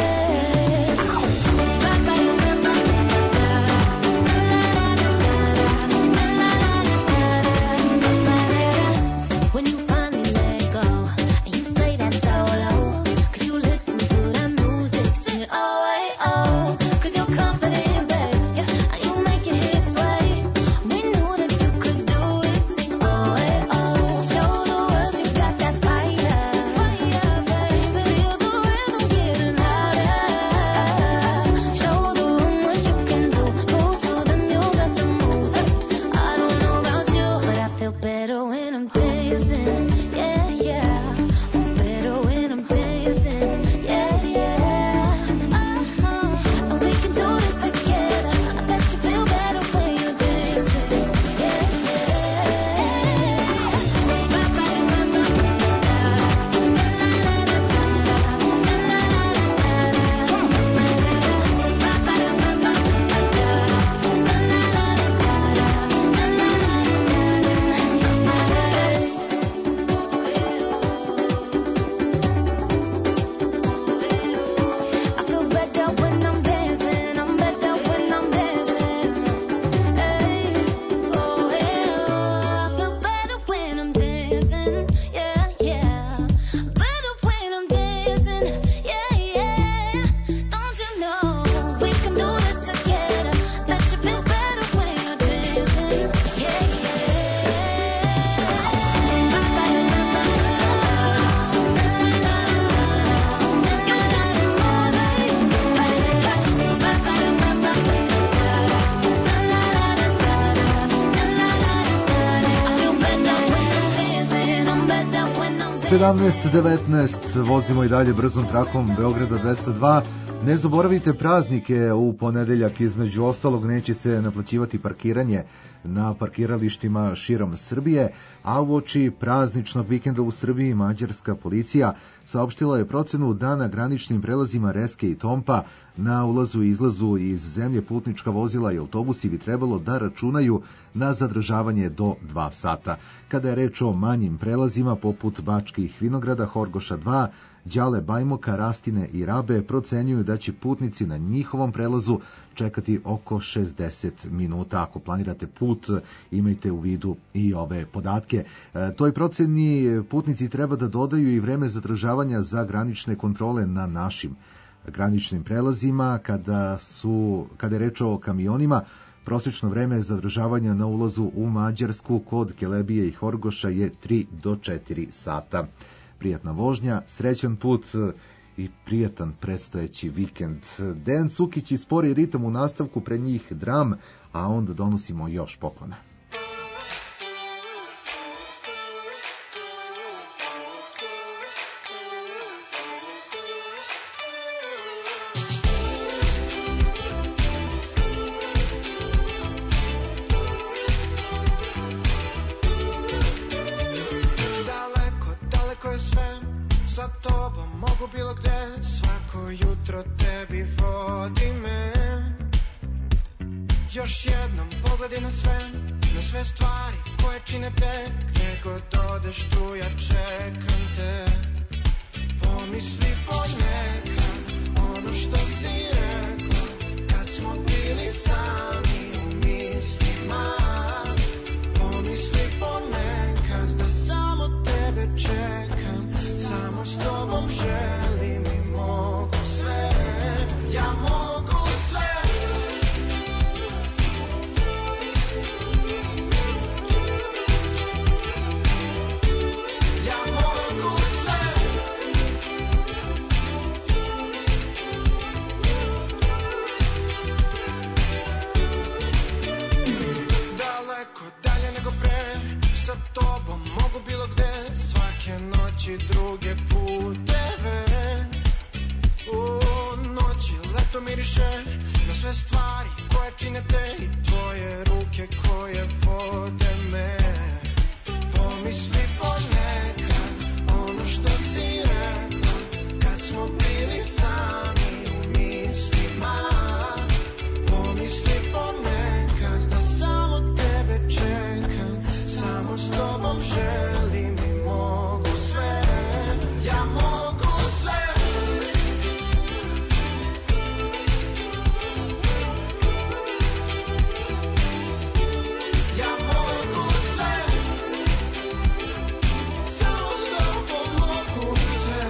When you finally let go and you say that solo, 'cause you listen to that music, sing it oh, eh, oh. 'Cause you're confident, babe, yeah, and you make your hips sway. We knew that you could do it, sing oh, eh, oh. Show the world you got that fire, fire, baby. Feel the rhythm getting louder. Show the room what you can do, prove to them you got the moves. I don't know about you, but I feel better when I'm dancing. Yeah, yeah. I'm better when I'm dancing. Yeah, yeah. Uh-huh. And we can do this together. I bet you feel better when you're dancing. Yeah, I feel better when I'm dancing. I'm better when I'm dancing. Hey, oh, yeah. I feel better when I'm dancing. Yeah, yeah. Better when I'm dancing. Yeah, yeah. Don't you know we can do this together? Bet you feel better when you're dancing. Yeah, sedamnaest devetnaest, vozimo i dalje brzom trakom Beograda dvesta dva. Ne zaboravite praznike, u ponedeljak između ostalog neće se naplaćivati parkiranje na parkiralištima širom Srbije, a uoči prazničnog vikenda u Srbiji mađarska policija saopštila je procenu da na graničnim prelazima Reske i Tompa na ulazu i izlazu iz zemlje putnička vozila i autobusi bi trebalo da računaju na zadržavanje do dva sata. Kada je reč o manjim prelazima poput Bačkih Vinograda, Horgoša dva, Đale Bajmoka, Rastine i Rabe procenjuju da će putnici na njihovom prelazu čekati oko šezdeset minuta. Ako planirate put, imajte u vidu i ove podatke. E, toj proceni putnici treba da dodaju i vreme zadržavanja za granične kontrole na našim graničnim prelazima. Kada, su, kada je reč o kamionima, prosječno vreme zadržavanja na ulazu u Mađarsku kod Kelebije i Horgoša je tri do četiri sata. Prijatna vožnja, srećan put i prijatan predstojeći vikend. Dejan Cukić i spori ritam u nastavku, pre njih dram, a onda donosimo još poklona. Još jednom pogledi na sve, na sve stvari koje čine te, gdje god odeš tu ja čekam te. Pomisli ponekad ono što si rekla, kad smo bili sami u mislima. Pomisli ponekad da samo tebe čekam, samo s tobom želim i mogu sve, ja mogu sve. druge puteve. U noći leto miriše na sve stvari koje čine te i tvoje ruke koje vode me. Pomisli ponekad ono što si rekla kad smo bili sami u mislima. Pomisli ponekad da samo tebe čekam, samo s tobom želim i mogu sve. Ja mogu sve. Ja mogu sve. Samo s tobom mogu sve.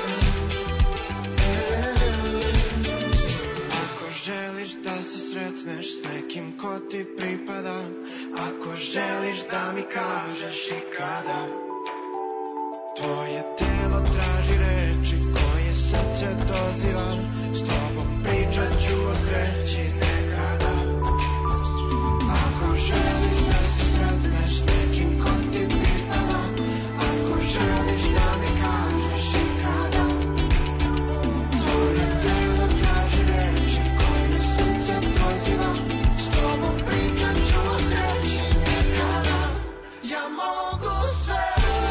Ako želiš da se sretneš s nekim ko ti pripada, ako želiš da mi kažeš i kada, tvoje telo traži reči koje srce doziva, s tobom pričat ću o sreći nekada. Ako želiš da se sretneš s nekim ko ti pripada, ako želiš da mi kažeš i kada, tvoje telo traži reči koje srce doziva, s tobom pričat ću o sreći nekada. Ja mogu sve.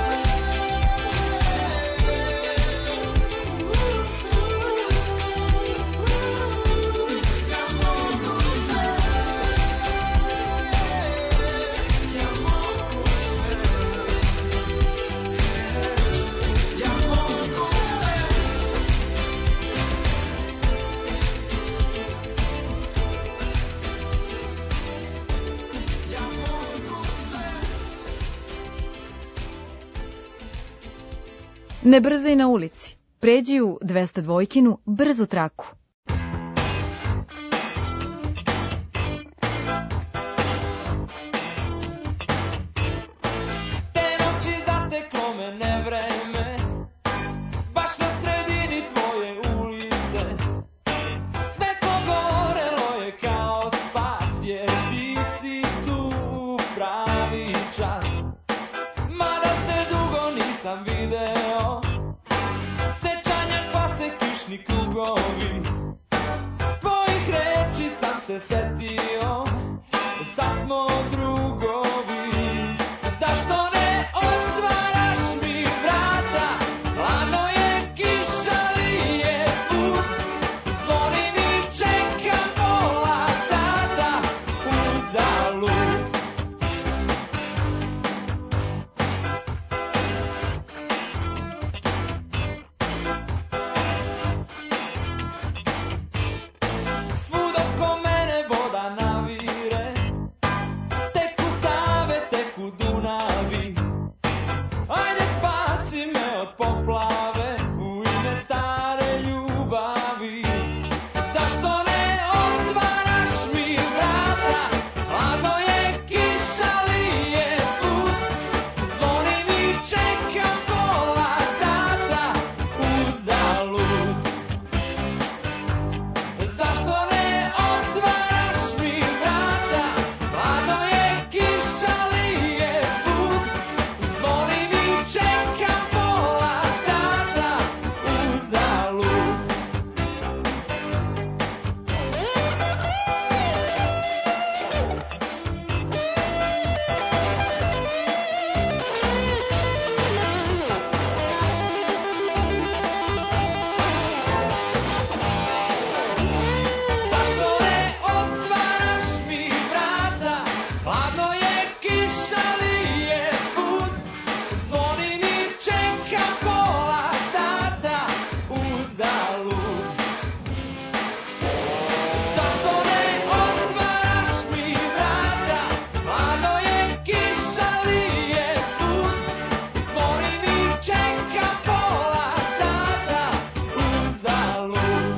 Ne brzaj na ulici. Pređi u dvesta dvojkinu brzu traku. Te noći zateklo me nevreme, baš na sredini tvoje ulice. Svetlo gorelo je kao spas, jer ti si tu u pravi čas. Mada te dugo nisam video, sećanja pase kišni krugovi. Tvojih reči sam se setio, sad smo drugovi. Zašto ne otvaraš mi vrata, hladno je, kiša lije svud. Zvonim i čekam pola sata, uzalud. Svud oko mene voda navire, teku Save, teku Dunavi. Ajde spasi me od poplave, u ime stare ljubavi. Zašto ne otvaraš mi vrata, hladno je, kiša lije svud. Zvonim i čekam pola sata, uzalud. Zašto ne otvaraš mi vrata, hladno je, kiša lije svud. Zvonim i čekam pola sata, uzalud. Zašto ne otvaraš mi vrata, hladno je, kiša lije svud. Zvonim i čekam pola sata, uzalud. Zašto ne otvaraš mi vrata, hladno je, kiša lije svud. Zvonim i čekam pola sata, uzalud.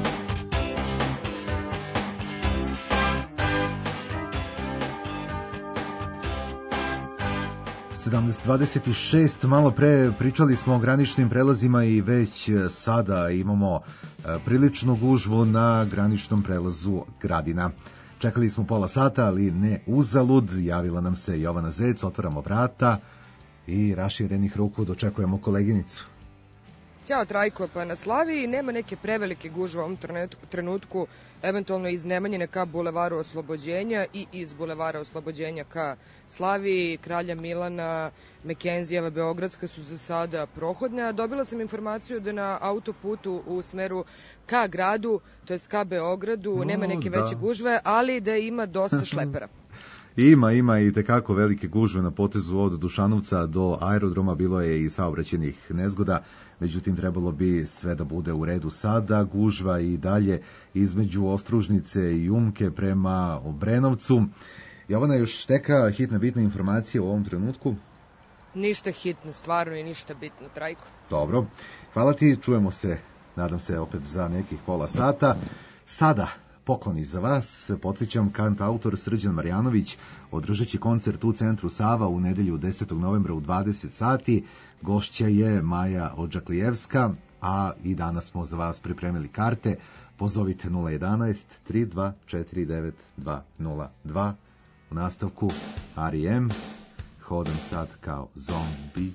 sedamnaest dvadeset šest, malo pre pričali smo o graničnim prelazima i već sada imamo e, priličnu gužvu na graničnom prelazu Gradina. Čekali smo pola sata, ali ne uzalud, javila nam se Jovana Zec, otvaramo vrata i raširenih ruku dočekujemo koleginicu. Ćao Trajko, pa na Slaviji nema neke prevelike gužve u ovom trenutku, eventualno iz Nemanjine ka Bulevaru Oslobođenja i iz Bulevara Oslobođenja ka Slaviji, Kralja Milana, Mekenzijeva, Beogradska su za sada prohodne. Dobila sam informaciju da na autoputu u smeru ka gradu, to jest ka Beogradu, no, nema neke da. veće gužve, ali da ima dosta šlepera. Ima, ima i tekako velike gužve na potezu od Dušanovca do aerodroma, bilo je i saobraćajnih nezgoda, međutim trebalo bi sve da bude u redu sada. Gužva i dalje između Ostružnice i Umke prema Obrenovcu. Jovana, još neka hitna bitna informacija u ovom trenutku? Ništa hitno, stvarno i ništa bitno, Trajko. Dobro, hvala ti, čujemo se, nadam se, opet za nekih pola sata. Sada pokloni za vas. Podsjećam, kantautor Srđan Marjanović održat će koncert u centru Sava u nedelju desetog novembra u dvadeset sati. Gošća je Maja Odžaklijevska, a i danas smo za vas pripremili karte. Pozovite nula jedanaest tri dva četiri devet dva nula dva. U nastavku R E M, hodam sad kao zombi.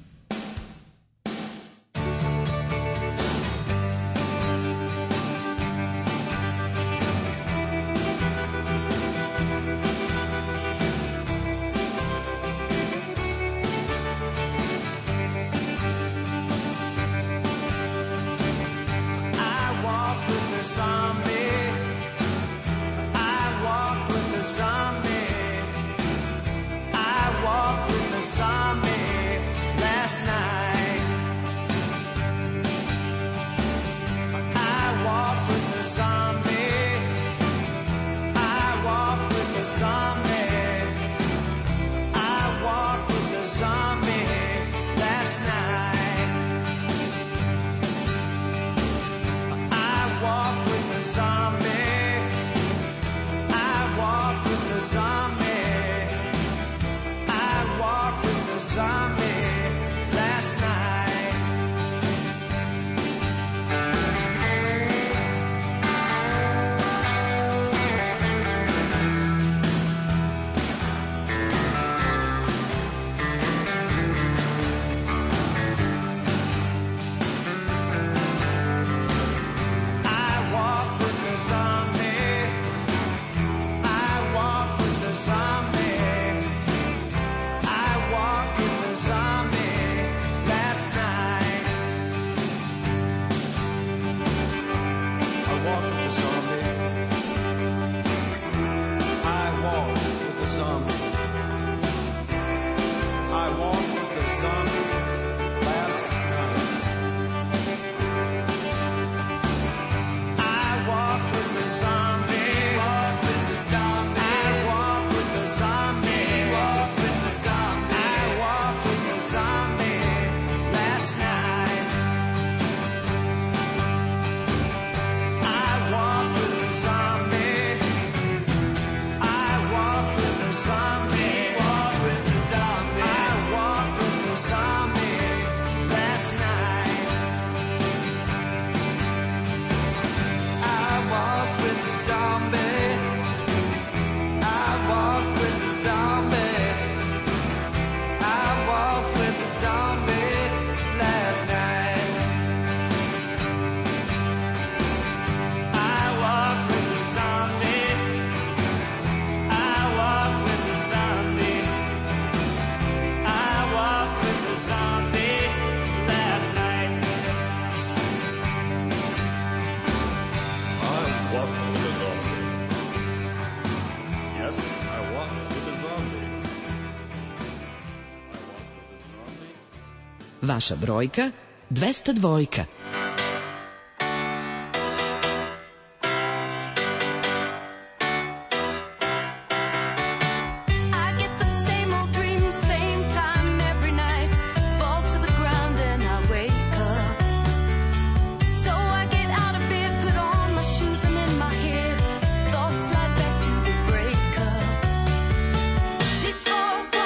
Vaša brojka dvesta dva.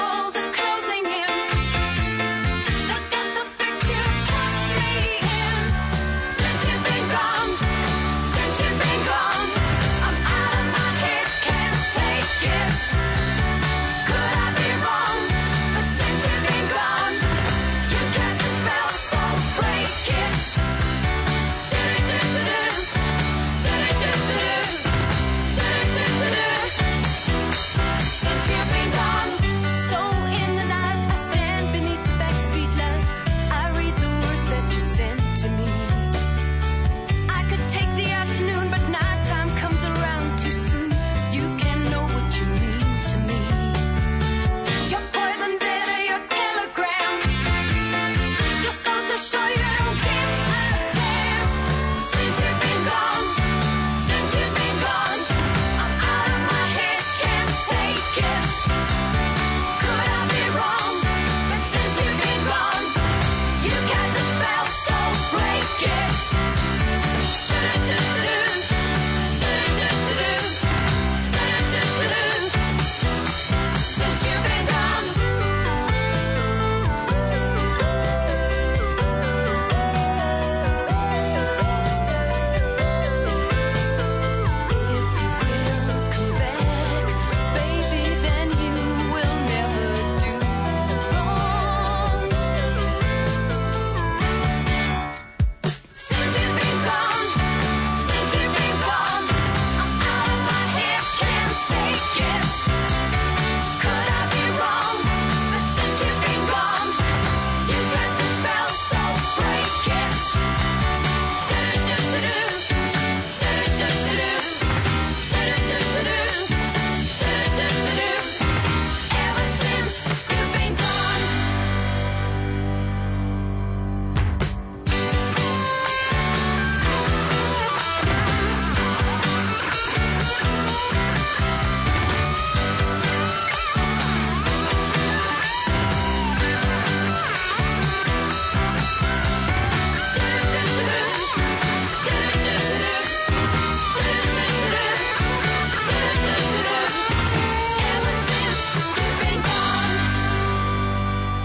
Yeah.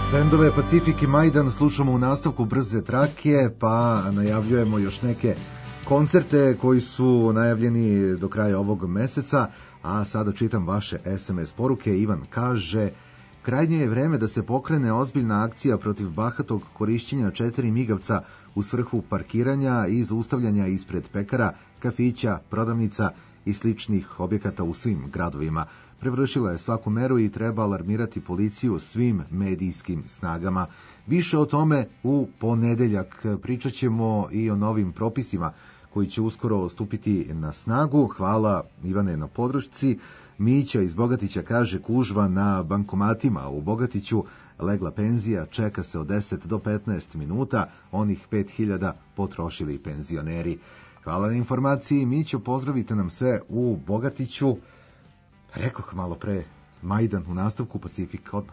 Bendove Pacifik i Majdan slušamo u nastavku brze trake, pa najavljujemo još neke koncerte koji su najavljeni do kraja ovog meseca, a sada čitam vaše es em es poruke. Ivan kaže: krajnje je vreme da se pokrene ozbiljna akcija protiv bahatog korišćenja četiri migavca u svrhu parkiranja i zaustavljanja ispred pekara, kafića, prodavnica i sličnih objekata u svim gradovima. Prevršila je svaku meru i treba alarmirati policiju svim medijskim snagama. Više o tome u ponedeljak. Pričat ćemo i o novim propisima koji će uskoro stupiti na snagu. Hvala Ivane na podršci. Mića iz Bogatića kaže: gužva na bankomatima u Bogatiću, legla penzija, čeka se od deset do petnaest minuta, onih pet hiljada potrošili penzioneri. Hvala na informaciji, Mićo, pozdravite nam sve u Bogatiću. Rekoh malo pre, Majdan u nastavku, Pacifik odmah.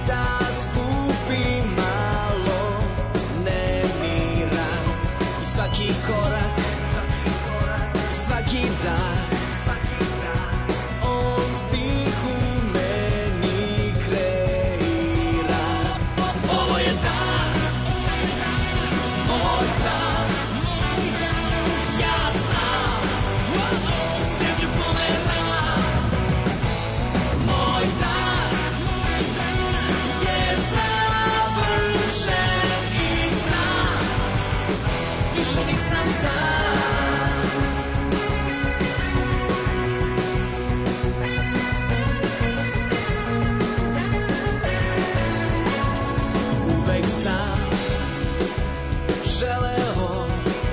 Svaki više nisam sam. Uvek sam želeo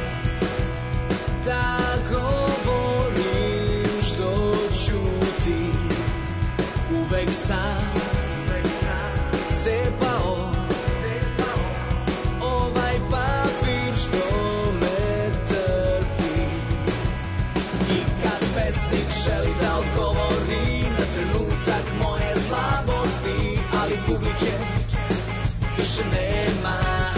da govorim što ćutim. Uvek sam cepao ovaj papir što me trpi. I kad pesnik želi da odgovori na trenutak moje slabosti, ali publike više nema.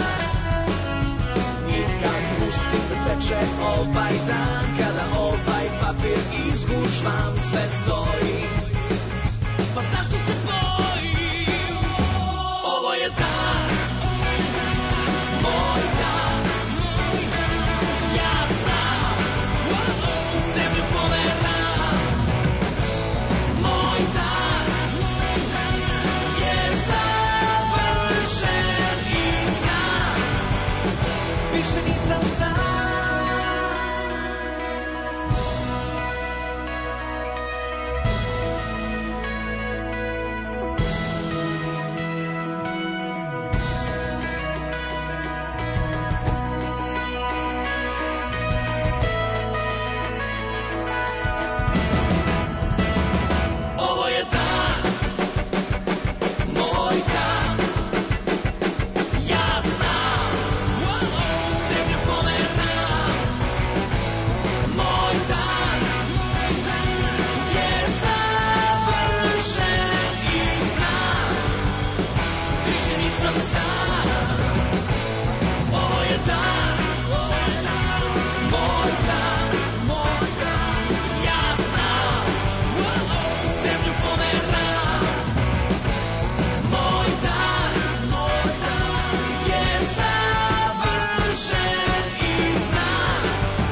I kad pustim da teče ovaj dan, kada ovaj papir izgužvam, sve stoji. Pa zašto se bojim? Ovo je dan, moj dan. Ja znam, zemlju pomeram. Moj dan je završen i znam, više nisam sam. Ovo je dan, moj dan. Ja znam, zemlju pomeram. Moj dan je završen i znam, više nisam sam. Ovo je dan, moj dan. Ja znam, zemlju pomeram. Moj dan je završen i znam.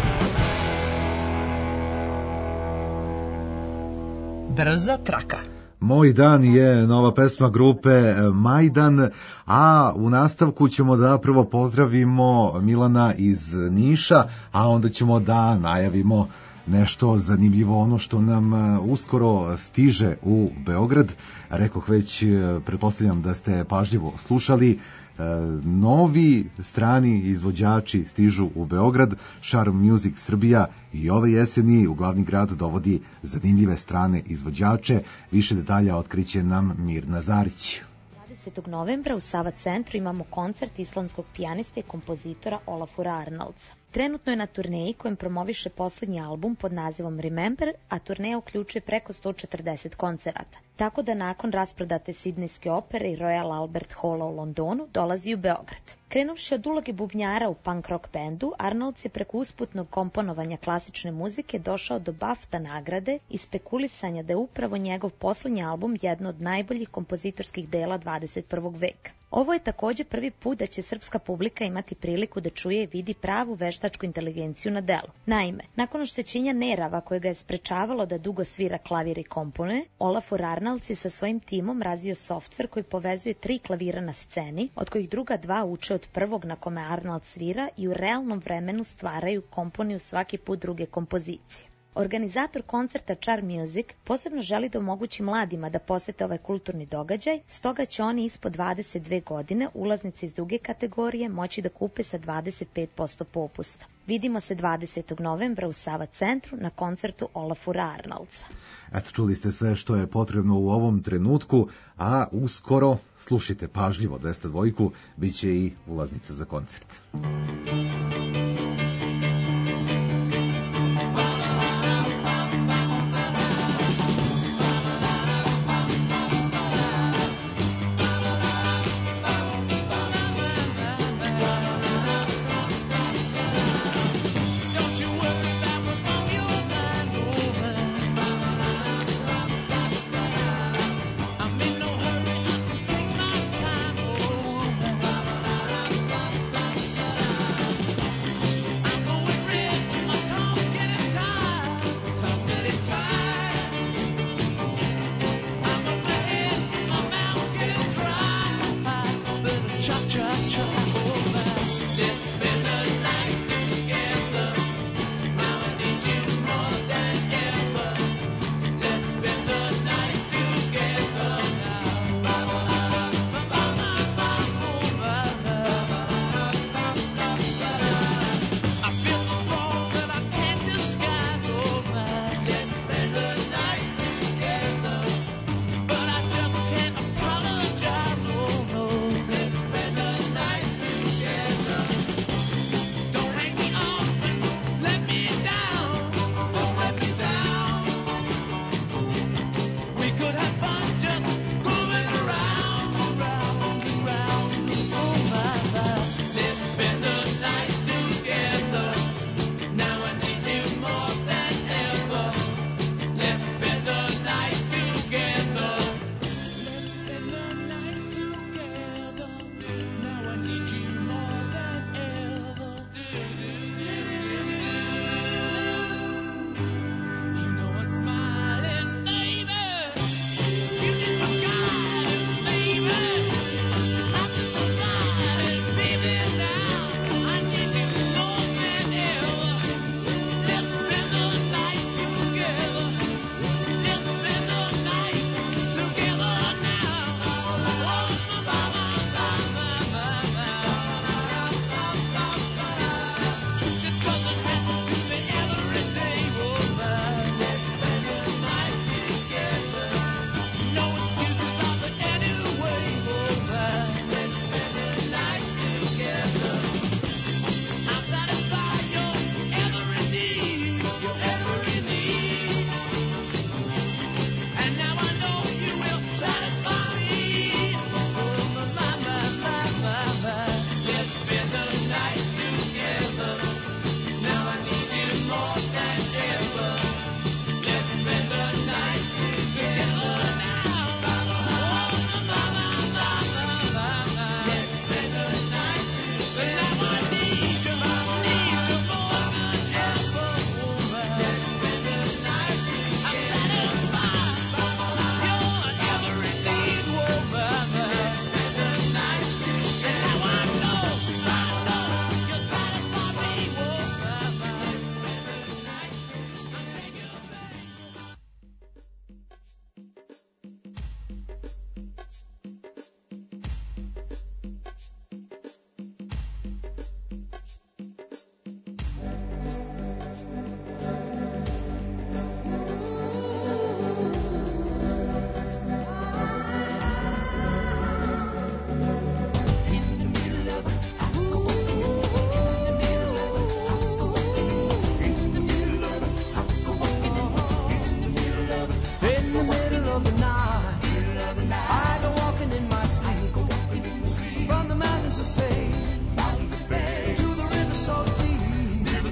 Brza traka. Moj dan je nova pesma grupe Majdan, a u nastavku ćemo da prvo pozdravimo Milana iz Niša, a onda ćemo da najavimo nešto zanimljivo, ono što nam uskoro stiže u Beograd. Rekoh već, pretpostavljam da ste pažljivo slušali, novi strani izvođači stižu u Beograd. Charm Music Srbija i ove jeseni u glavni grad dovodi zanimljive strane izvođače. Više detalja otkriće nam Mirna Zarić. dvadesetog novembra u Sava centru imamo koncert islandskog pijaniste i kompozitora Olafura Arnaldsa. Trenutno je na turneji kojem promoviše poslednji album pod nazivom Remember, a turneja uključuje preko sto četrdeset koncerata. Tako da nakon rasprodate Sidnejske opere i Royal Albert Halla u Londonu dolazi u Beograd. Krenuvši od uloge bubnjara u punk rock bendu, Arnolds je preko usputnog komponovanja klasične muzike došao do BAFTA nagrade i spekulisanja da je upravo njegov poslednji album jedno od najboljih kompozitorskih dela dvadeset prvog veka. Ovo je takođe prvi put da će srpska publika imati priliku da čuje i vidi pravu veštačku inteligenciju na delu. Naime, nakon oštećenja nerava koje ga je sprečavalo da dugo svira klavir i komponuje, Olafur Arnalds je sa svojim timom razvio softver koji povezuje tri klavira na sceni, od kojih druga dva uče od prvog na kome Arnalds svira i u realnom vremenu stvaraju, komponuju svaki put druge kompozicije. Organizator koncerta Charm Music posebno želi da omogući mladima da posete ovaj kulturni događaj, stoga će oni ispod dvadeset dve godine ulaznice iz druge kategorije moći da kupe sa dvadeset pet posto popusta. Vidimo se dvadesetog novembra u Sava centru na koncertu Olafura Arnaldsa. Eto, čuli ste sve što je potrebno u ovom trenutku, a uskoro, slušajte pažljivo dvesta dva, bit će i ulaznica za koncert.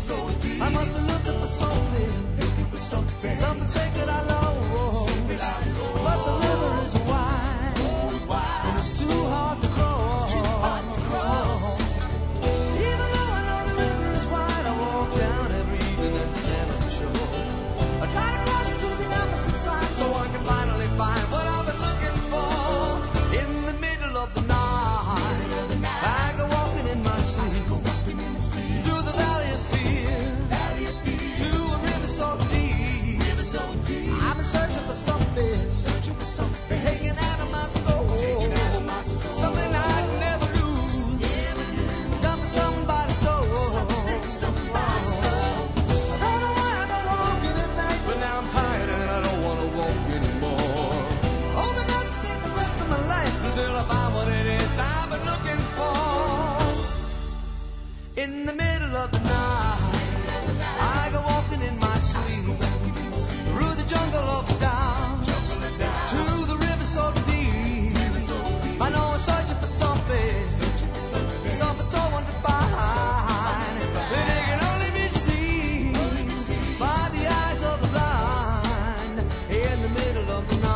I must be looking for something, something sacred I lost. But the river is wide, and it's too hard to cross. Even though I know the river is wide, I walk down every evening and stand on the shore. I try to cross to the opposite side so I can finally find what I've been looking for. In the middle of the night, I go walking in my sleep through the valley of fear to a river so deep. I've been searching for something, taken out of my soul, something I'd never lose, something somebody stole. I don't know why I've been walking at night, but now I'm tired and I don't want to walk anymore. Hoping not to take the rest of my life until I find what it is I've been looking for. In the middle of the night, I go walking in my sleep through the jungle of doubt to the river so deep. I know I'm searching for something, something so undefined that it can only be seen by the eyes of the blind. In the middle of the night.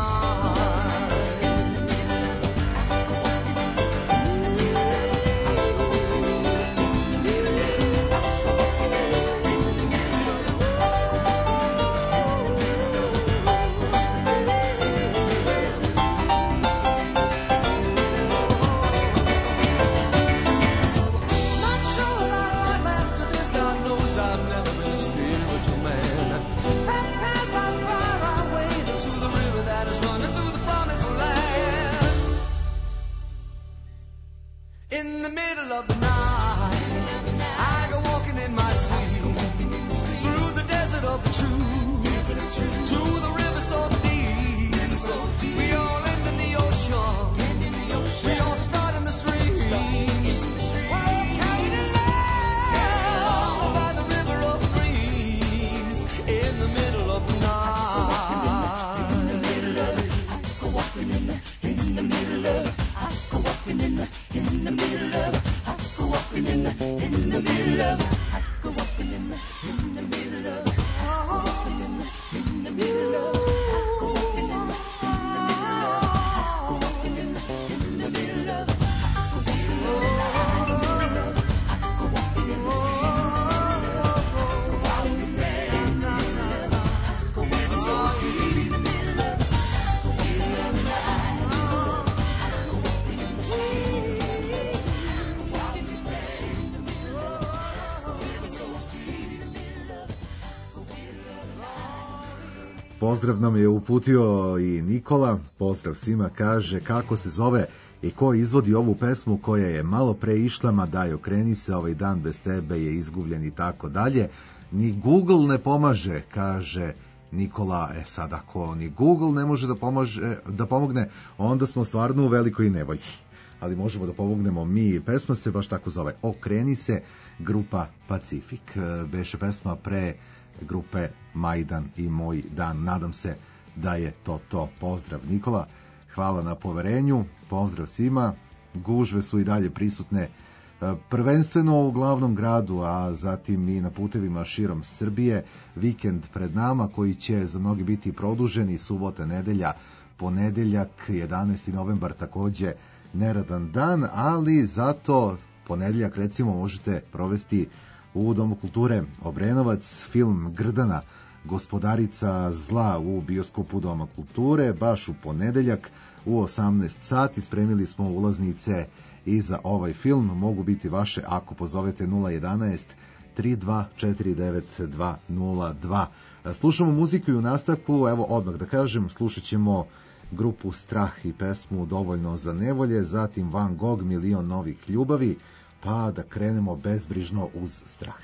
In the middle of the night, I go walking in my sleep through the desert of the truth to the river so deep. We all end in the ocean, we all start in the streams. We're all carried along by the river of dreams. In the middle of the night, in the middle of it, I go walking in the, in the middle of it, I go walking in the, in the middle of it, I go walking in the, in the middle of it, I go walking in the, in the middle of it, I go walking in the, in the middle of it, I go walking in the, I go walking in the, in the middle of it, I go walking in the, I go walking in the, I go walking in the, I go walking in the, Pozdrav nam je uputio i Nikola, pozdrav svima, kaže kako se zove i ko izvodi ovu pesmu koja je malo pre išla, ma daj okreni se, ovaj dan bez tebe je izgubljen i tako dalje. Ni Google ne pomaže, kaže Nikola. E sad, ako ni Google ne može da, pomaže, da pomogne, onda smo stvarno u velikoj nevolji. Ali možemo da pomognemo mi. Pesma se baš tako zove, Okreni se, grupa Pacifik. Beše pesma pre grupe Majdan i Moj dan. Nadam se da je to to. Pozdrav Nikola, hvala na poverenju, pozdrav svima. Gužve su i dalje prisutne, prvenstveno u glavnom gradu, a zatim i na putevima širom Srbije. Vikend pred nama koji će za mnogi biti produženi, subota, nedelja, ponedeljak, jedanaesti novembar takođe neradan dan, ali zato ponedeljak recimo možete provesti u Domu kulture Obrenovac, film Grdana, Gospodarica zla u bioskopu Doma kulture, baš u ponedeljak u osamnaest sati. Spremili smo ulaznice i za ovaj film, mogu biti vaše ako pozovete nula jedanaest tri dva četiri devet dva nula dva. Slušamo muziku i u nastavku, evo odmah da kažem, slušat ćemo grupu Strah i pesmu Dovoljno za nevolje, zatim Van Gogh, Milion novih ljubavi, pa da krenemo bezbrižno uz strah.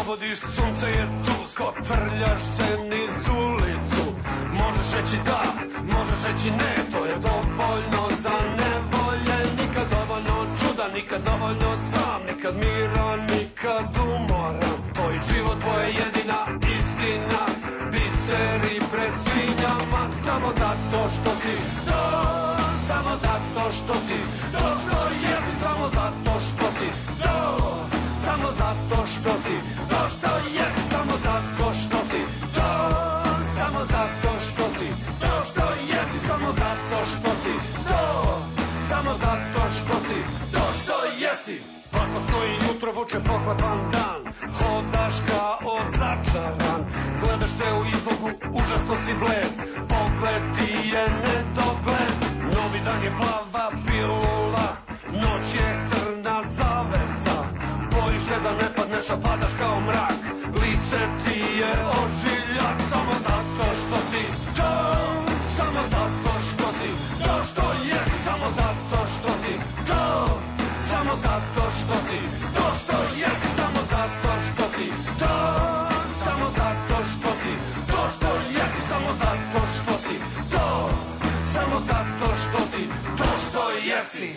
probodiš, sunce je tu, kotrljaš se niz ulicu. Možeš reći da, možeš reći ne, to je dovoljno za nevolje. Nikad dovoljno čuda, nikad dovoljno sam, nikad miran, nikad umoran. To je život, tvoja jedina istina, biseri pred svinjama. Samo zato što si to, samo zato što si to što jesi, samo zato što si to, samo zato što si to što jesi, samo zato što si to, samo zato što si to što jesi, samo zato što si to, samo zato što si to što jesi. Pakosno i jutro vuče pohlepan dan, hodaš kao začaran, gledaš se u izlogu, užasno si bled, pogled ti je nedogled. Novi dan je plava pilula, noć je crna zavesa, bojiš se da ne padneš, a padaš kao mrak, lice ti je ožiljak. Samo zato što si to, samo zato što si to što jesi, samo zato što si to, samo zato što si to što jesi, samo zato što si to, samo zato što si to što jesi, samo zato što si to, samo zato što si to što jesi.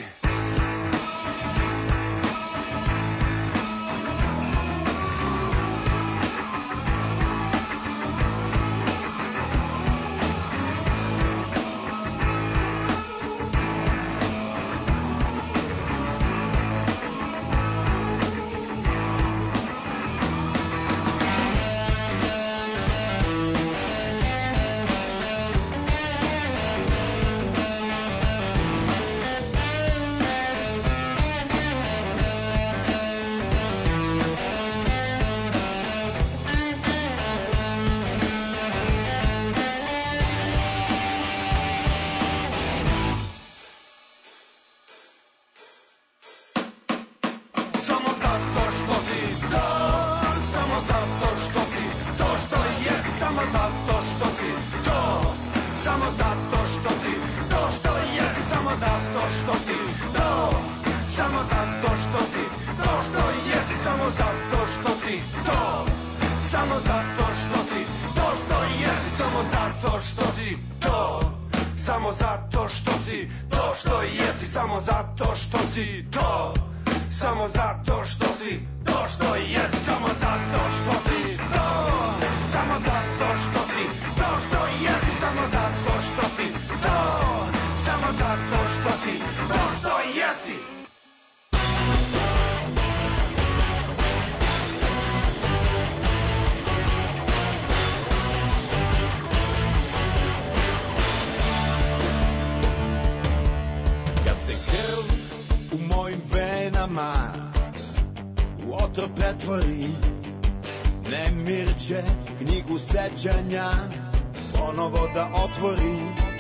Ponovo da otvori,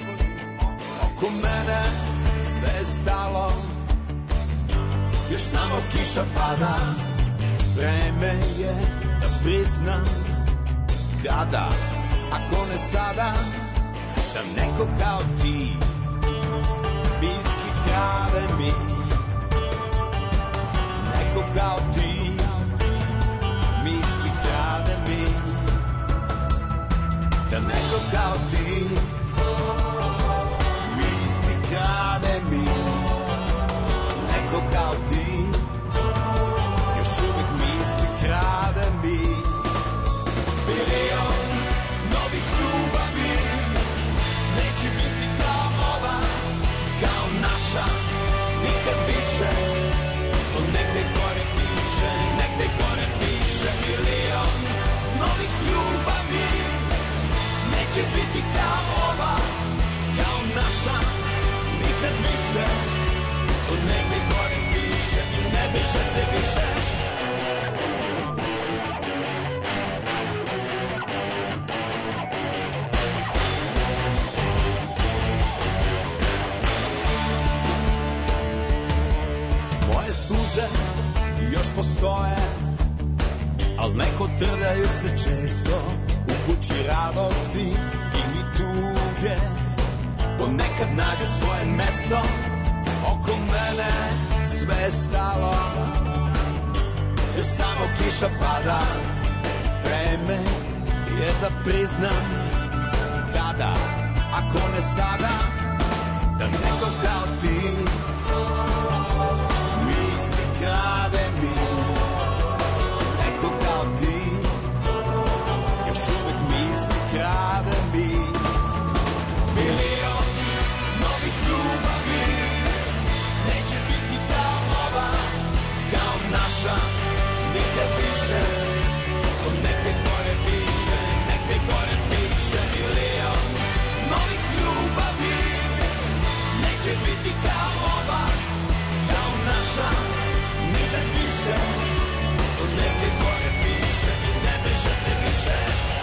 oko mene sve stalo, još samo kiša pada. Vreme je da priznam, kada, ako ne sada, da neko kao ti misli krade mi. Neko kao ti misli krade mi. Da neko kao ti misli krade mi. Neko kao ti još uvijek misli krade mi. Milion novih ljubavi neće biti kao ova, kao naša, nikad više. To negde gore piše, negde gore piše. Milion novih ljubavi neće biti kao ova, kao naša, nikad više. To negde gore piše i ne piše se više. Moje suze još postoje, al neko trljaju se često. U kući radosti i tuge ponekad nađu svoje mesto. Oko mene sve stalo, još samo kiša pada. vreme je da priznam kada, ako ne sada, da neko kao ti misli krade mi. Neko kao ti još uvek misli krade mi. Milion novih ljubavi neće biti kao ova, kao naša, nikad više. Od negde gore piše, negde gore piše. Milion novih ljubavi neće biti kao ova, kao naša, nikad više. Od negde gore piše i ne briše se više.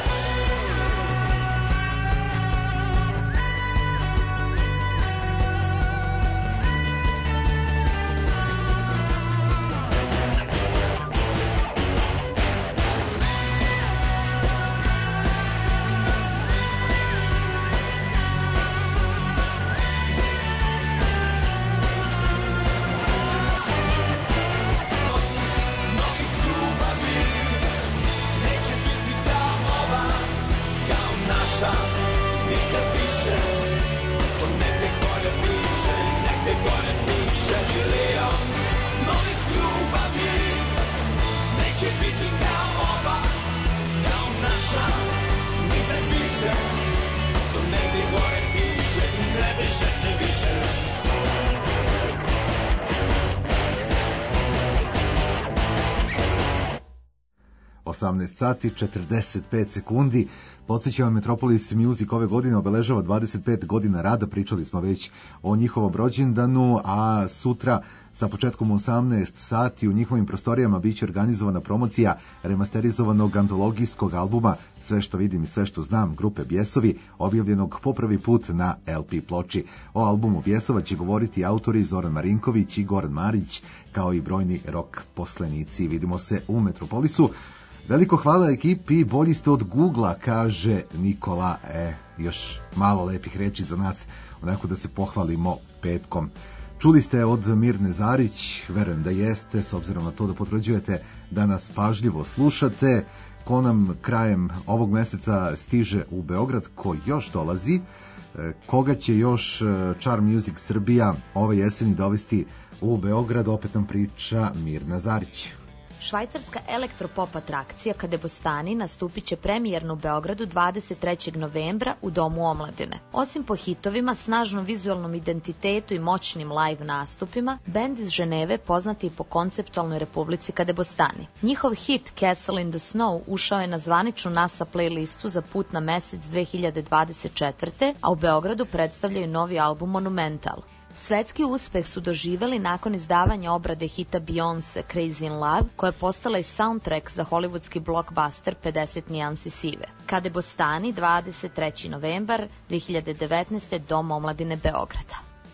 osamnaest sati četrdeset pet sekundi. Podsjećam, Metropolis Music ove godine obeležava dvadeset pet godina rada, pričali smo već o njihovom rođendanu, a sutra sa početkom osamnaest sati u njihovim prostorijama biće organizovana promocija remasterizovanog antologijskog albuma Sve što vidim i sve što znam grupe Bjesovi, objavljenog po prvi put na el pe ploči. O albumu Bjesova će govoriti autori Zoran Marinković i Goran Marić, kao i brojni rock poslenici. Vidimo se u Metropolisu. Veliko hvala ekipi, bolji ste od Googla, kaže Nikola. E, još malo lepih reči za nas, onako da se pohvalimo petkom. Čuli ste od Mirne Zarić, verujem da jeste, s obzirom na to da potvrđujete da nas pažljivo slušate. Ko nam krajem ovog meseca stiže u Beograd, ko još dolazi, koga će još Charm Music Srbija ove jeseni dovesti u Beograd, opet nam priča Mirna Zarić. Švajcarska elektropop atrakcija Kadebostani nastupit će premijerno u Beogradu dvadeset trećeg novembra u Domu omladine. Osim po hitovima, snažnom vizualnom identitetu i moćnim live nastupima, bend iz Ženeve poznat je i po konceptualnoj republici Kadebostani. Njihov hit Castle in the Snow ušao je na zvaničnu NASA playlistu za put na mesec dve hiljade dvadeset četvrte. a u Beogradu predstavljaju novi album Monumental. Svetski uspeh su doživeli nakon izdavanja obrade hita Beyoncé Crazy in Love, koja je postala i soundtrack za hollywoodski blockbuster pedeset nijansi sive. Kadebostani, dvadeset treći novembar dve hiljade devetnaeste. Dom omladine Beograda.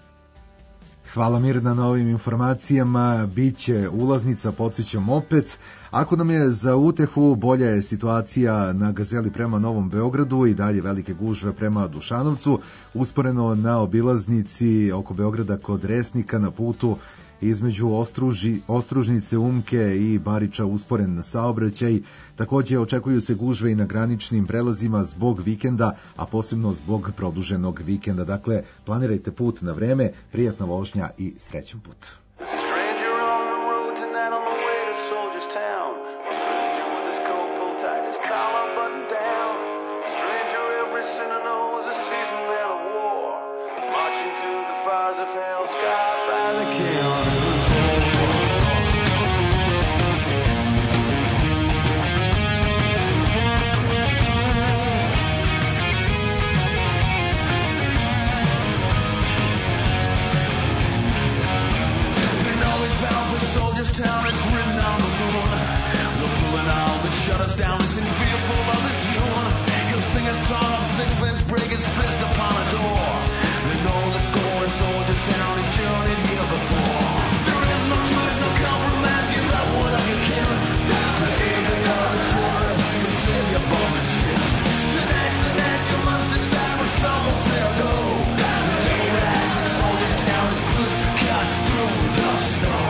Hvala Mirna na ovim informacijama, biće ulaznica, podsjećam opet. Ako nam je za utehu, bolja je situacija na Gazeli prema Novom Beogradu i dalje velike gužve prema Dušanovcu, usporeno na obilaznici oko Beograda kod Resnika na putu između Ostruži, Ostružnice, Umke i Bariča usporen saobraćaj. Takođe očekuju se gužve i na graničnim prelazima zbog vikenda, a posebno zbog produženog vikenda. Dakle, planirajte put na vreme, prijatna vožnja i srećan put. Of hell, sky by the kiln. We know he's bound for Soldier's Town, it's written on the moon. They're pulling out the shutters down, listen fearful of his tune. He'll sing a song of sixpence, break his fist upon a door. They know the score in Soldier's Town, he's done it here before. There is no choice, no compromise, give up what you can. To save the other children, to save your bone and skin. Tonight's the night you must decide when someone's there go. The devil rides in Soldier's Town, his boots cut through the snow.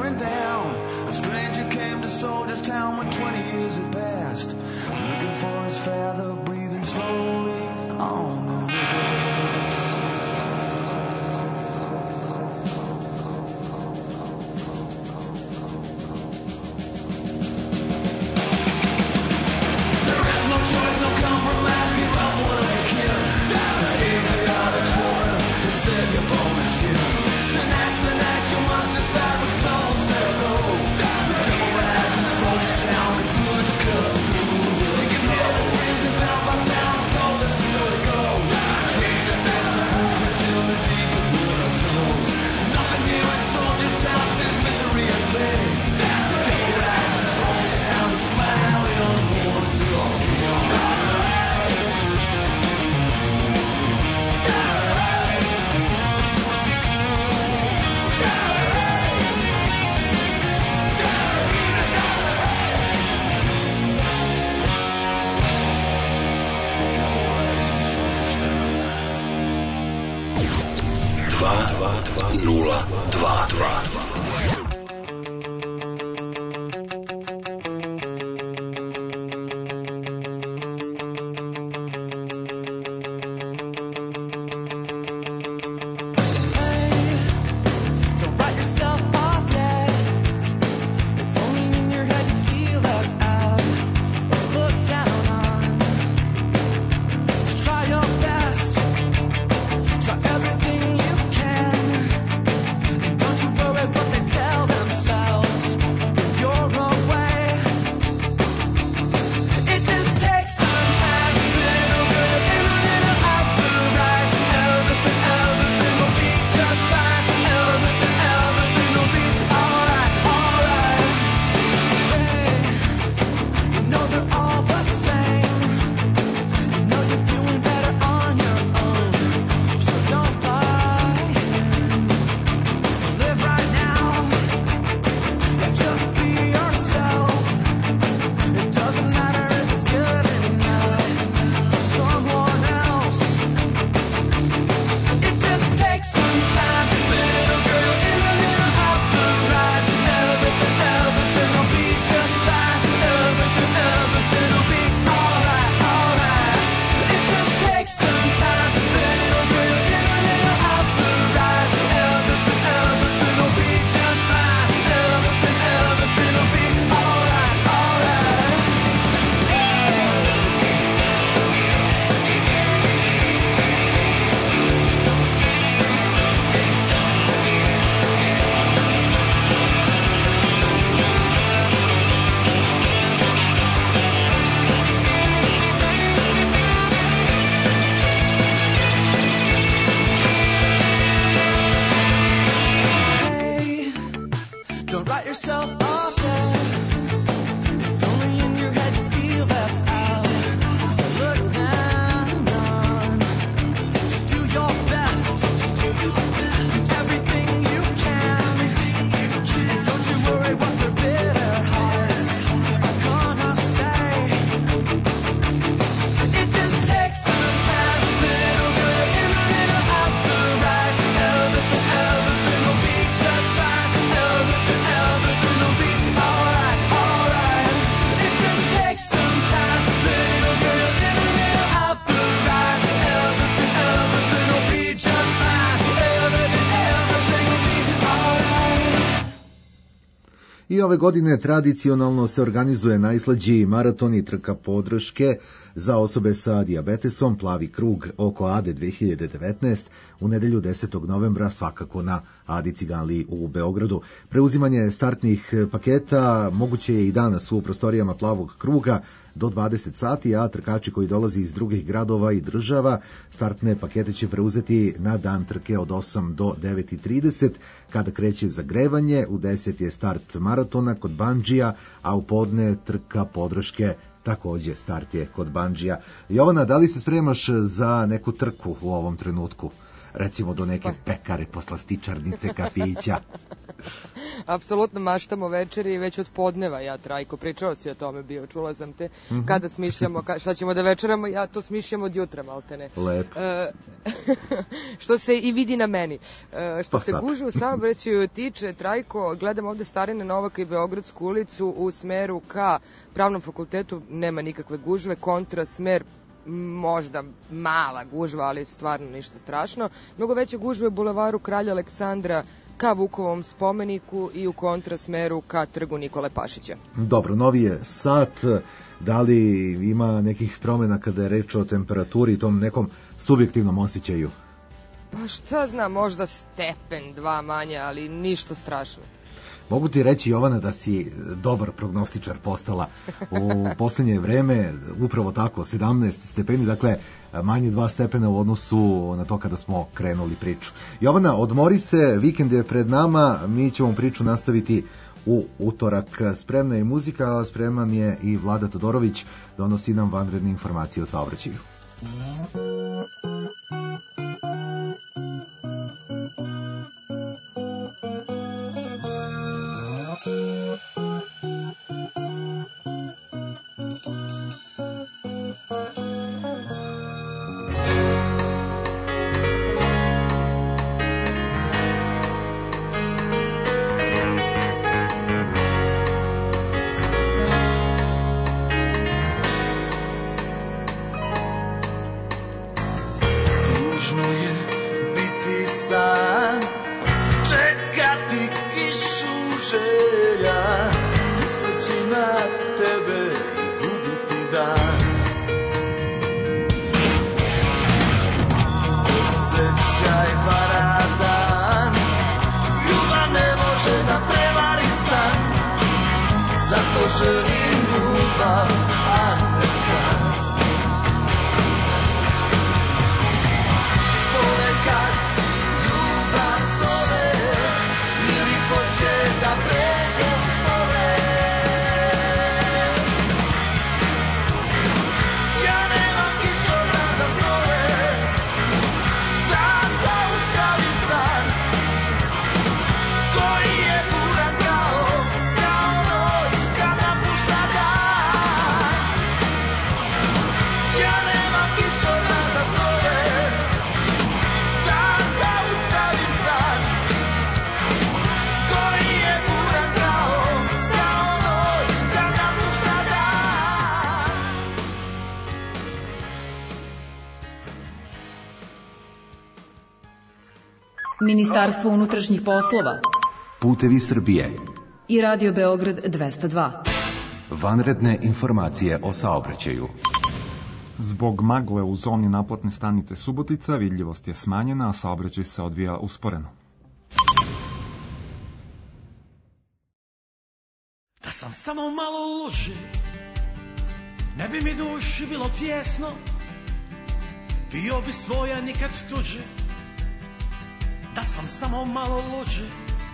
coming down. A stranger came to Soldier's Town when twenty years had passed, looking for his father, breathing slowly on the grass. There is no choice, no compromise. Give up one of your kin to save the other children, to save your bone and skin. Tonight's the night you must decide what souls there go. The devil rides in Soldier's Town, his blood is cut through. You can hear the flames in Belfast Town, so this is where it goes. Trace the sense of hope until the deepest water flows. Nothing here in Soldier's Town since misery and pain. The devil rides in Soldier's Town, he's smiling on one soul. dva nula dva dva. I ove godine tradicionalno se organizuje najslađi maraton i trka podrške za osobe sa dijabetesom Plavi krug oko Ade dve hiljade devetnaest u nedelju desetog novembra svakako na Adi Ciganliji u Beogradu. Preuzimanje startnih paketa moguće je i danas u prostorijama Plavog kruga do dvadeset sati, a trkači koji dolazi iz drugih gradova i država startne pakete će preuzeti na dan trke od osam do devet i trideset, kada kreće zagrevanje, u deset je start maratona kod Bandžija, a u podne trka podrške, takođe start je kod Bandžija. Jovana, da li se spremaš za neku trku u ovom trenutku? recimo do neke pekare, poslastičarnice, kafića. Apsolutno maštam o večeri već od podneva, ja, Trajko, pričao si o tome bio, čula sam te, Mhm. kada smišljamo, ka, šta ćemo da večeramo, ja to smišljam od jutra, maltene. Lepo. E, što se i vidi na meni. E, što Pa se sad. gužve u saobraćaju tiče, Trajko, gledam ovde Starine Novaka i Beogradsku ulicu u smeru ka Pravnom fakultetu, nema nikakve gužve, kontra smer možda mala gužva, ali stvarno ništa strašno. Mnogo veće gužve u bulevaru Kralja Aleksandra ka Vukovom spomeniku i u kontrasmeru ka trgu Nikole Pašića. Dobro, novi je sat, da li ima nekih promjena kada je reč o temperaturi i tom nekom subjektivnom osjećaju? Pa šta znam, možda stepen, dva manje, ali ništa strašno. Mogu ti reći, Jovana, da si dobar prognostičar postala u posljednje vreme, upravo tako, sedamnaest stepeni, dakle manje dva stepena u odnosu na to kada smo krenuli priču. Jovana, odmori se, vikend je pred nama, mi ćemo priču nastaviti u utorak. Spremna je muzika, spreman je i Vlada Todorović, donosi nam vanredne informacije o saobraćaju. Ministarstvo unutrašnjih poslova, Putevi Srbije i Radio Beograd dvesta dva. Vanredne informacije o saobraćaju. Zbog magle u zoni naplatne stanice Subotica vidljivost je smanjena, a saobraćaj se odvija usporeno. Da sam samo malo luži, ne bi mi duši bilo tjesno, bio bi svoja nikad tuđe. Da sam samo malo luđi,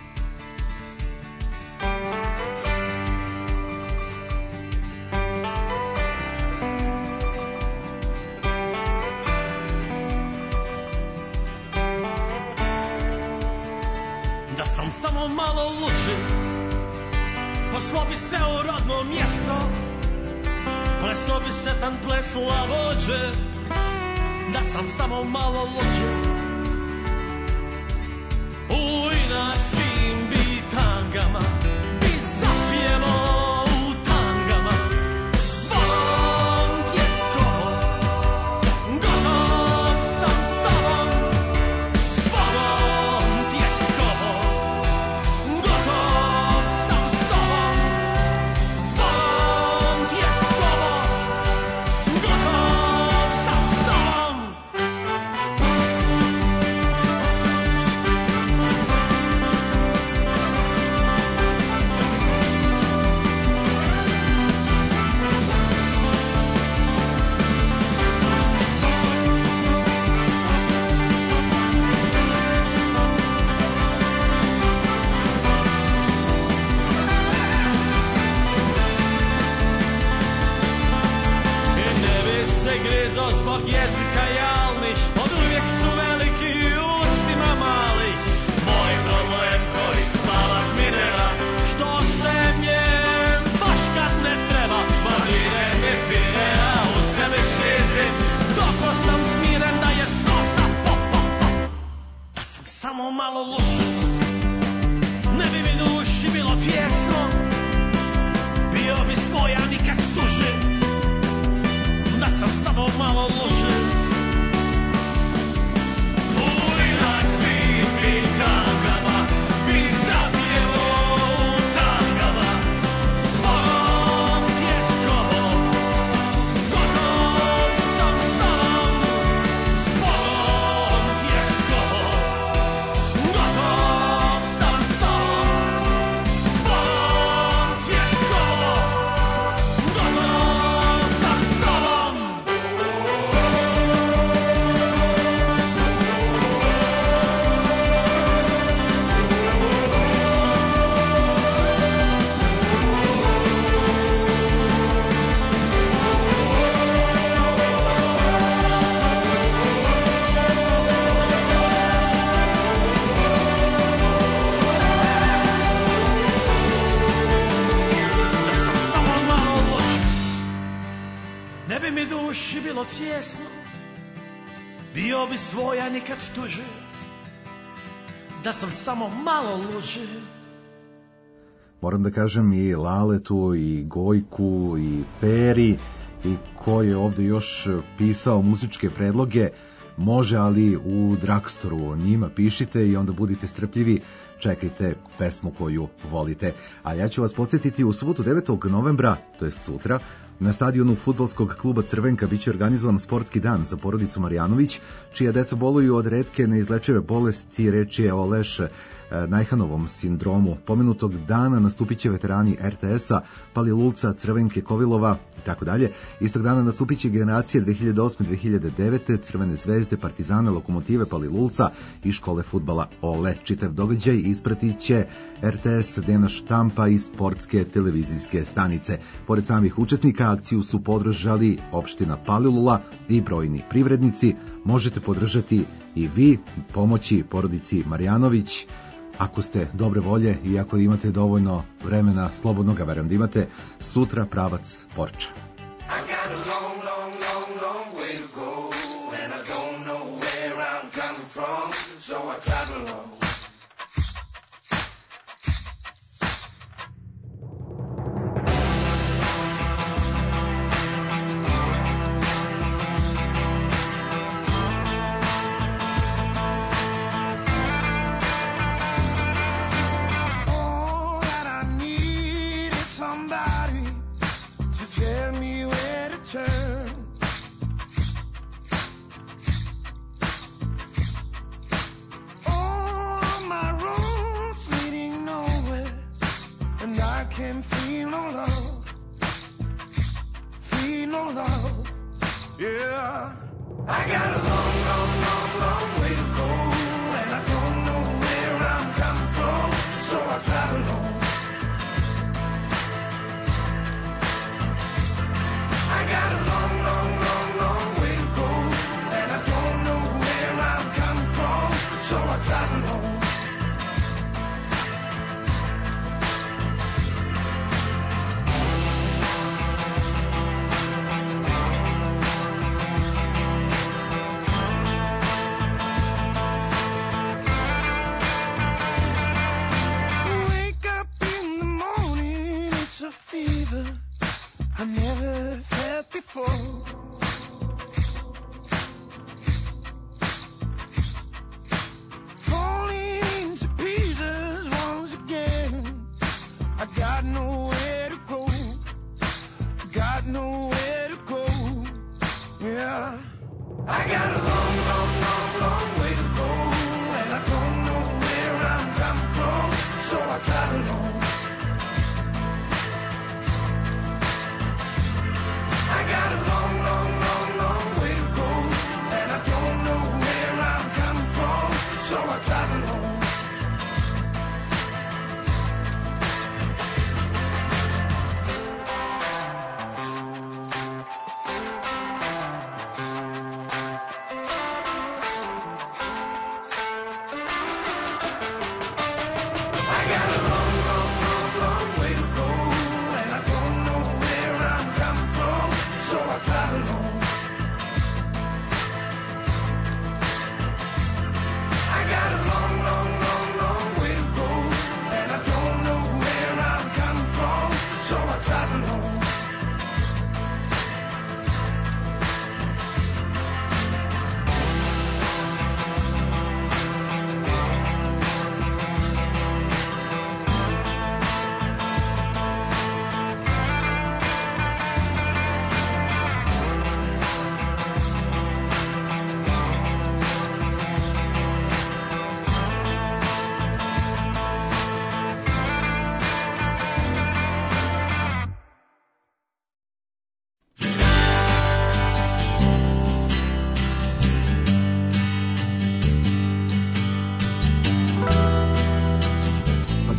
da sam samo malo luđi, pošlo bi se u rodno mjesto, pleso bi se tan ples lavođe. Da sam samo malo luđi, u inat svim bitangama bi zapijemo u tangama. Zvonom tjeskovo, gotov sam s tobom. Zvonom tjeskovo, gotov sam s tobom. Zvonom tjeskovo, gotov sam s tobom. Zbog jezika jalnih, od uvijek su veliki tjesno, bio bi svoja nikad tuže, da sam samo malo lože. Ulinac svim mi tangama, bi zapjevo u tangama, zvonom tjeskovom, gotov sam s tobom, zvonom tjeskovom, gotov sam s tobom, zvonom tjeskovom, gotov sam s tobom. Da sam samo malo loš, ne bi mi duši bilo tjesno, bio bi svoja nikad tuže, da sam samo malo lože. Moram da kažem i Laletu, i Gojku, i Peri, i ko je ovde još pisao muzičke predloge, može, ali u Drugstoru njima pišite i onda budite strpljivi, čekajte pesmu koju volite. A ja ću vas podsjetiti, u subotu devetog novembra, to jest sutra, na stadionu fudbalskog kluba Crvenka biće organizovan sportski dan za porodicu Marjanović, čija deca boluju od retke neizlečive bolesti, reč je o Leš Najhanovom sindromu. Pomenutog dana nastupit će veterani er te esa, Palilulca, Crvenke, Kovilova i tako dalje. Istog dana nastupit će generacije dve hiljade osme dve hiljade devete, Crvene zvezde, Partizana, Lokomotive, Palilulca i škole fudbala Ole. Čitav događaj ispratit će er te es, dnevna štampa i sportske televizijske stanice. Pored samih učesnika, akciju su podržali opština Palilula i brojni privrednici. Možete podržati i vi, pomoći porodici Marjanović, ako ste dobre volje i ako imate dovoljno vremena slobodnog, a verujem da imate, sutra pravac Porča. I got a long, long, long, long way to go, and I don't know where I'm coming from, so I travel along. All that I need is somebody to tell me where to turn. All my roads leading nowhere, and I can feel no love, feel no love. Yeah, I got a long, long, long, long way to go, and I don't know where I'm coming from, so I travel on. I got a long, long, long, long way to go, and I don't know where I'm coming from, so I travel on. Wake up in the morning, it's a fever I never felt before. Falling into pieces once again. I got nowhere to go, got nowhere to go. Yeah, I got a long, long, long, long way to go, and I don't know where I'm coming from, so I travel on. I got a long, long, long, long way to go, and I don't know where I'm coming from, so I travel on. I got a long, long,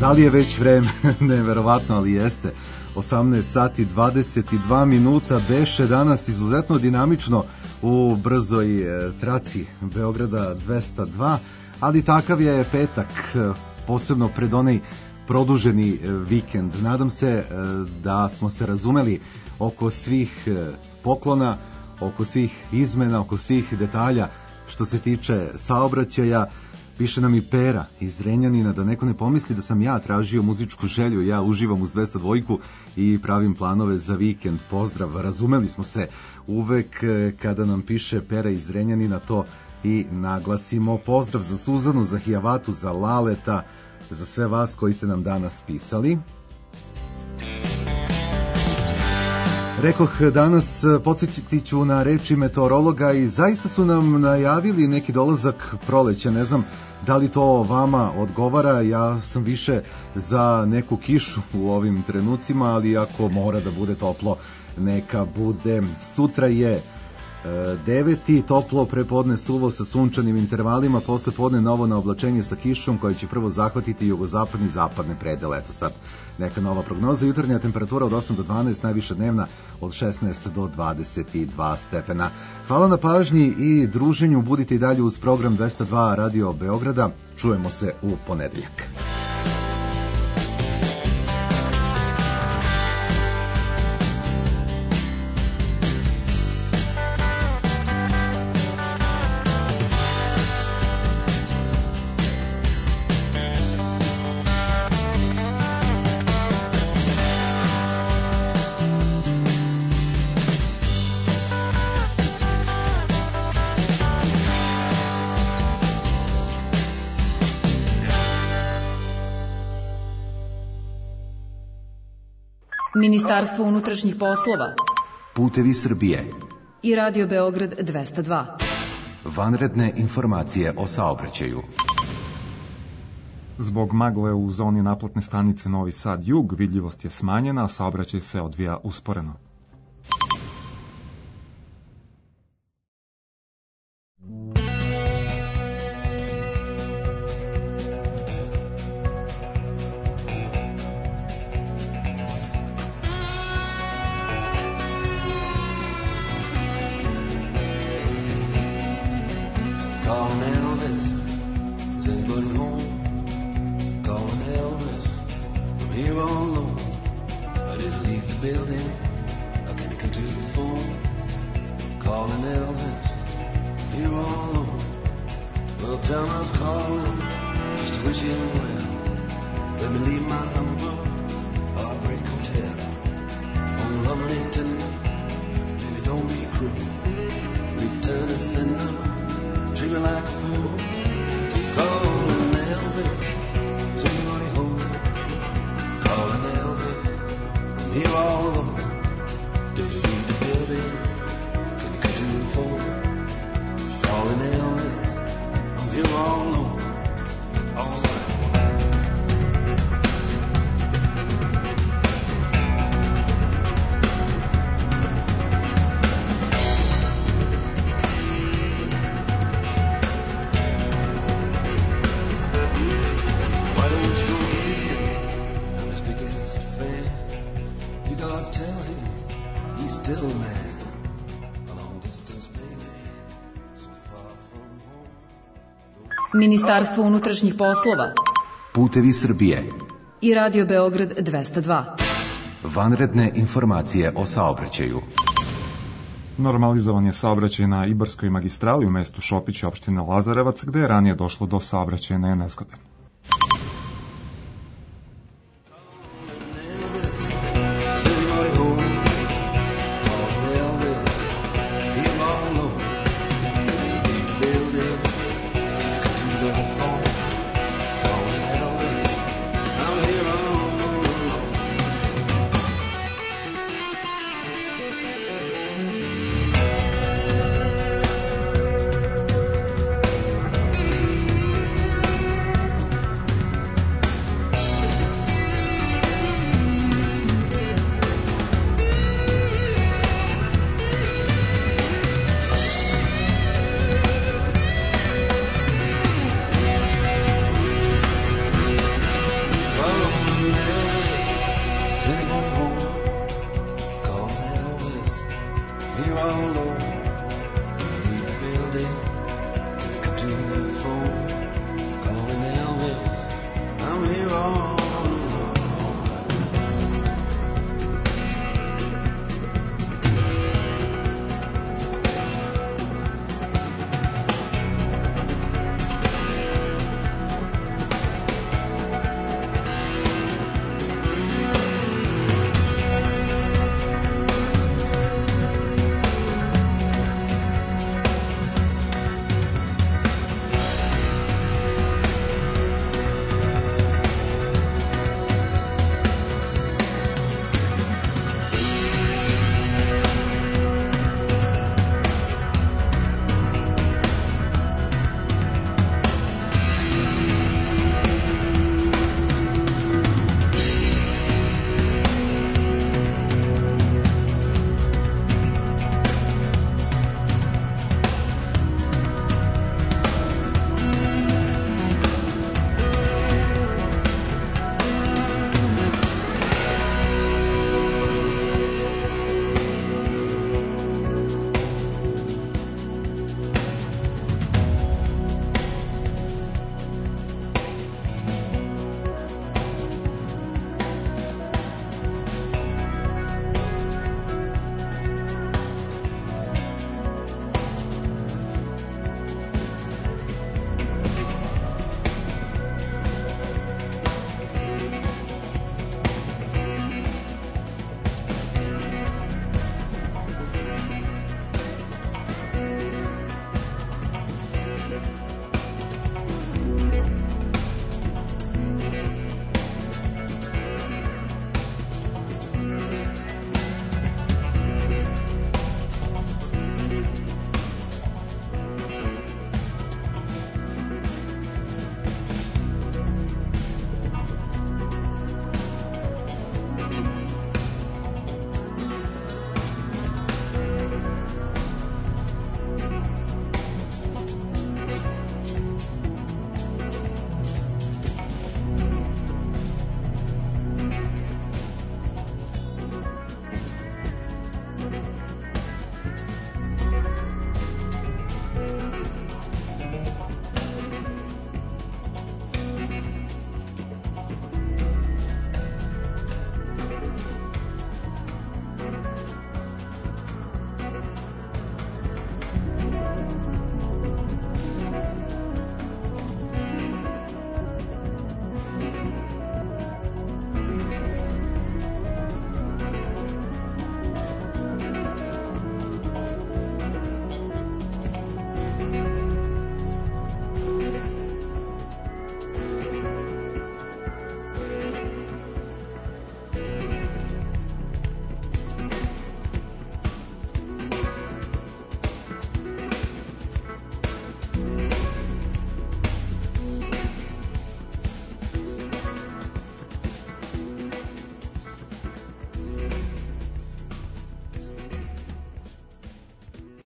Da li je već vreme? Neverovatno, ali jeste. osamnaest sati dvadeset dva minuta, beše danas izuzetno dinamično u brzoj traci Beograda dvesta dva, ali takav je petak, posebno pred onaj produženi vikend. Nadam se da smo se razumeli oko svih poklona, oko svih izmena, oko svih detalja što se tiče saobraćaja. Piše nam i Pera iz Renjanina, da neko ne pomisli da sam ja tražio muzičku želju, ja uživam uz dvesta dva i pravim planove za vikend. Pozdrav, razumeli smo se. Uvek kada nam piše Pera iz Renjanina, to i naglasimo. Pozdrav za Suzanu, za Hijavatu, za Laleta, za sve vas koji ste nam danas pisali. Rekoh, danas podsjetit ću na reči meteorologa i zaista su nam najavili neki dolazak proleća. Ne znam da li to vama odgovara, ja sam više za neku kišu u ovim trenucima, ali ako mora da bude toplo, neka bude. Sutra je deveti, toplo prepodne, suvo sa sunčanim intervalima, posle podne novo na oblačenje sa kišom koja će prvo zahvatiti jugozapadni i zapadne predele. Eto sad neka nova prognoza. Jutarnja temperatura od osam do dvanaest, najviša dnevna od šesnaest do dvadeset dva stepena. Hvala na pažnji i druženju, budite i dalje uz program dvesta dva Radio Beograda. Čujemo se u ponedeljak. Ministarstvo unutrašnjih poslova, Putevi Srbije i Radio Beograd dvesta dva. Vanredne informacije o saobraćaju. Zbog magle u zoni naplatne stanice Novi Sad Jug vidljivost je smanjena, a saobraćaj se odvija usporeno. Ministarstvo unutrašnjih poslova, Putevi Srbije i Radio Beograd dvesta dva. Vanredne informacije o saobraćaju. Normalizovan je saobraćaj na Ibarskoj magistrali u mestu Šopić, opština Lazarevac, gde je ranije došlo do saobraćajne nezgode.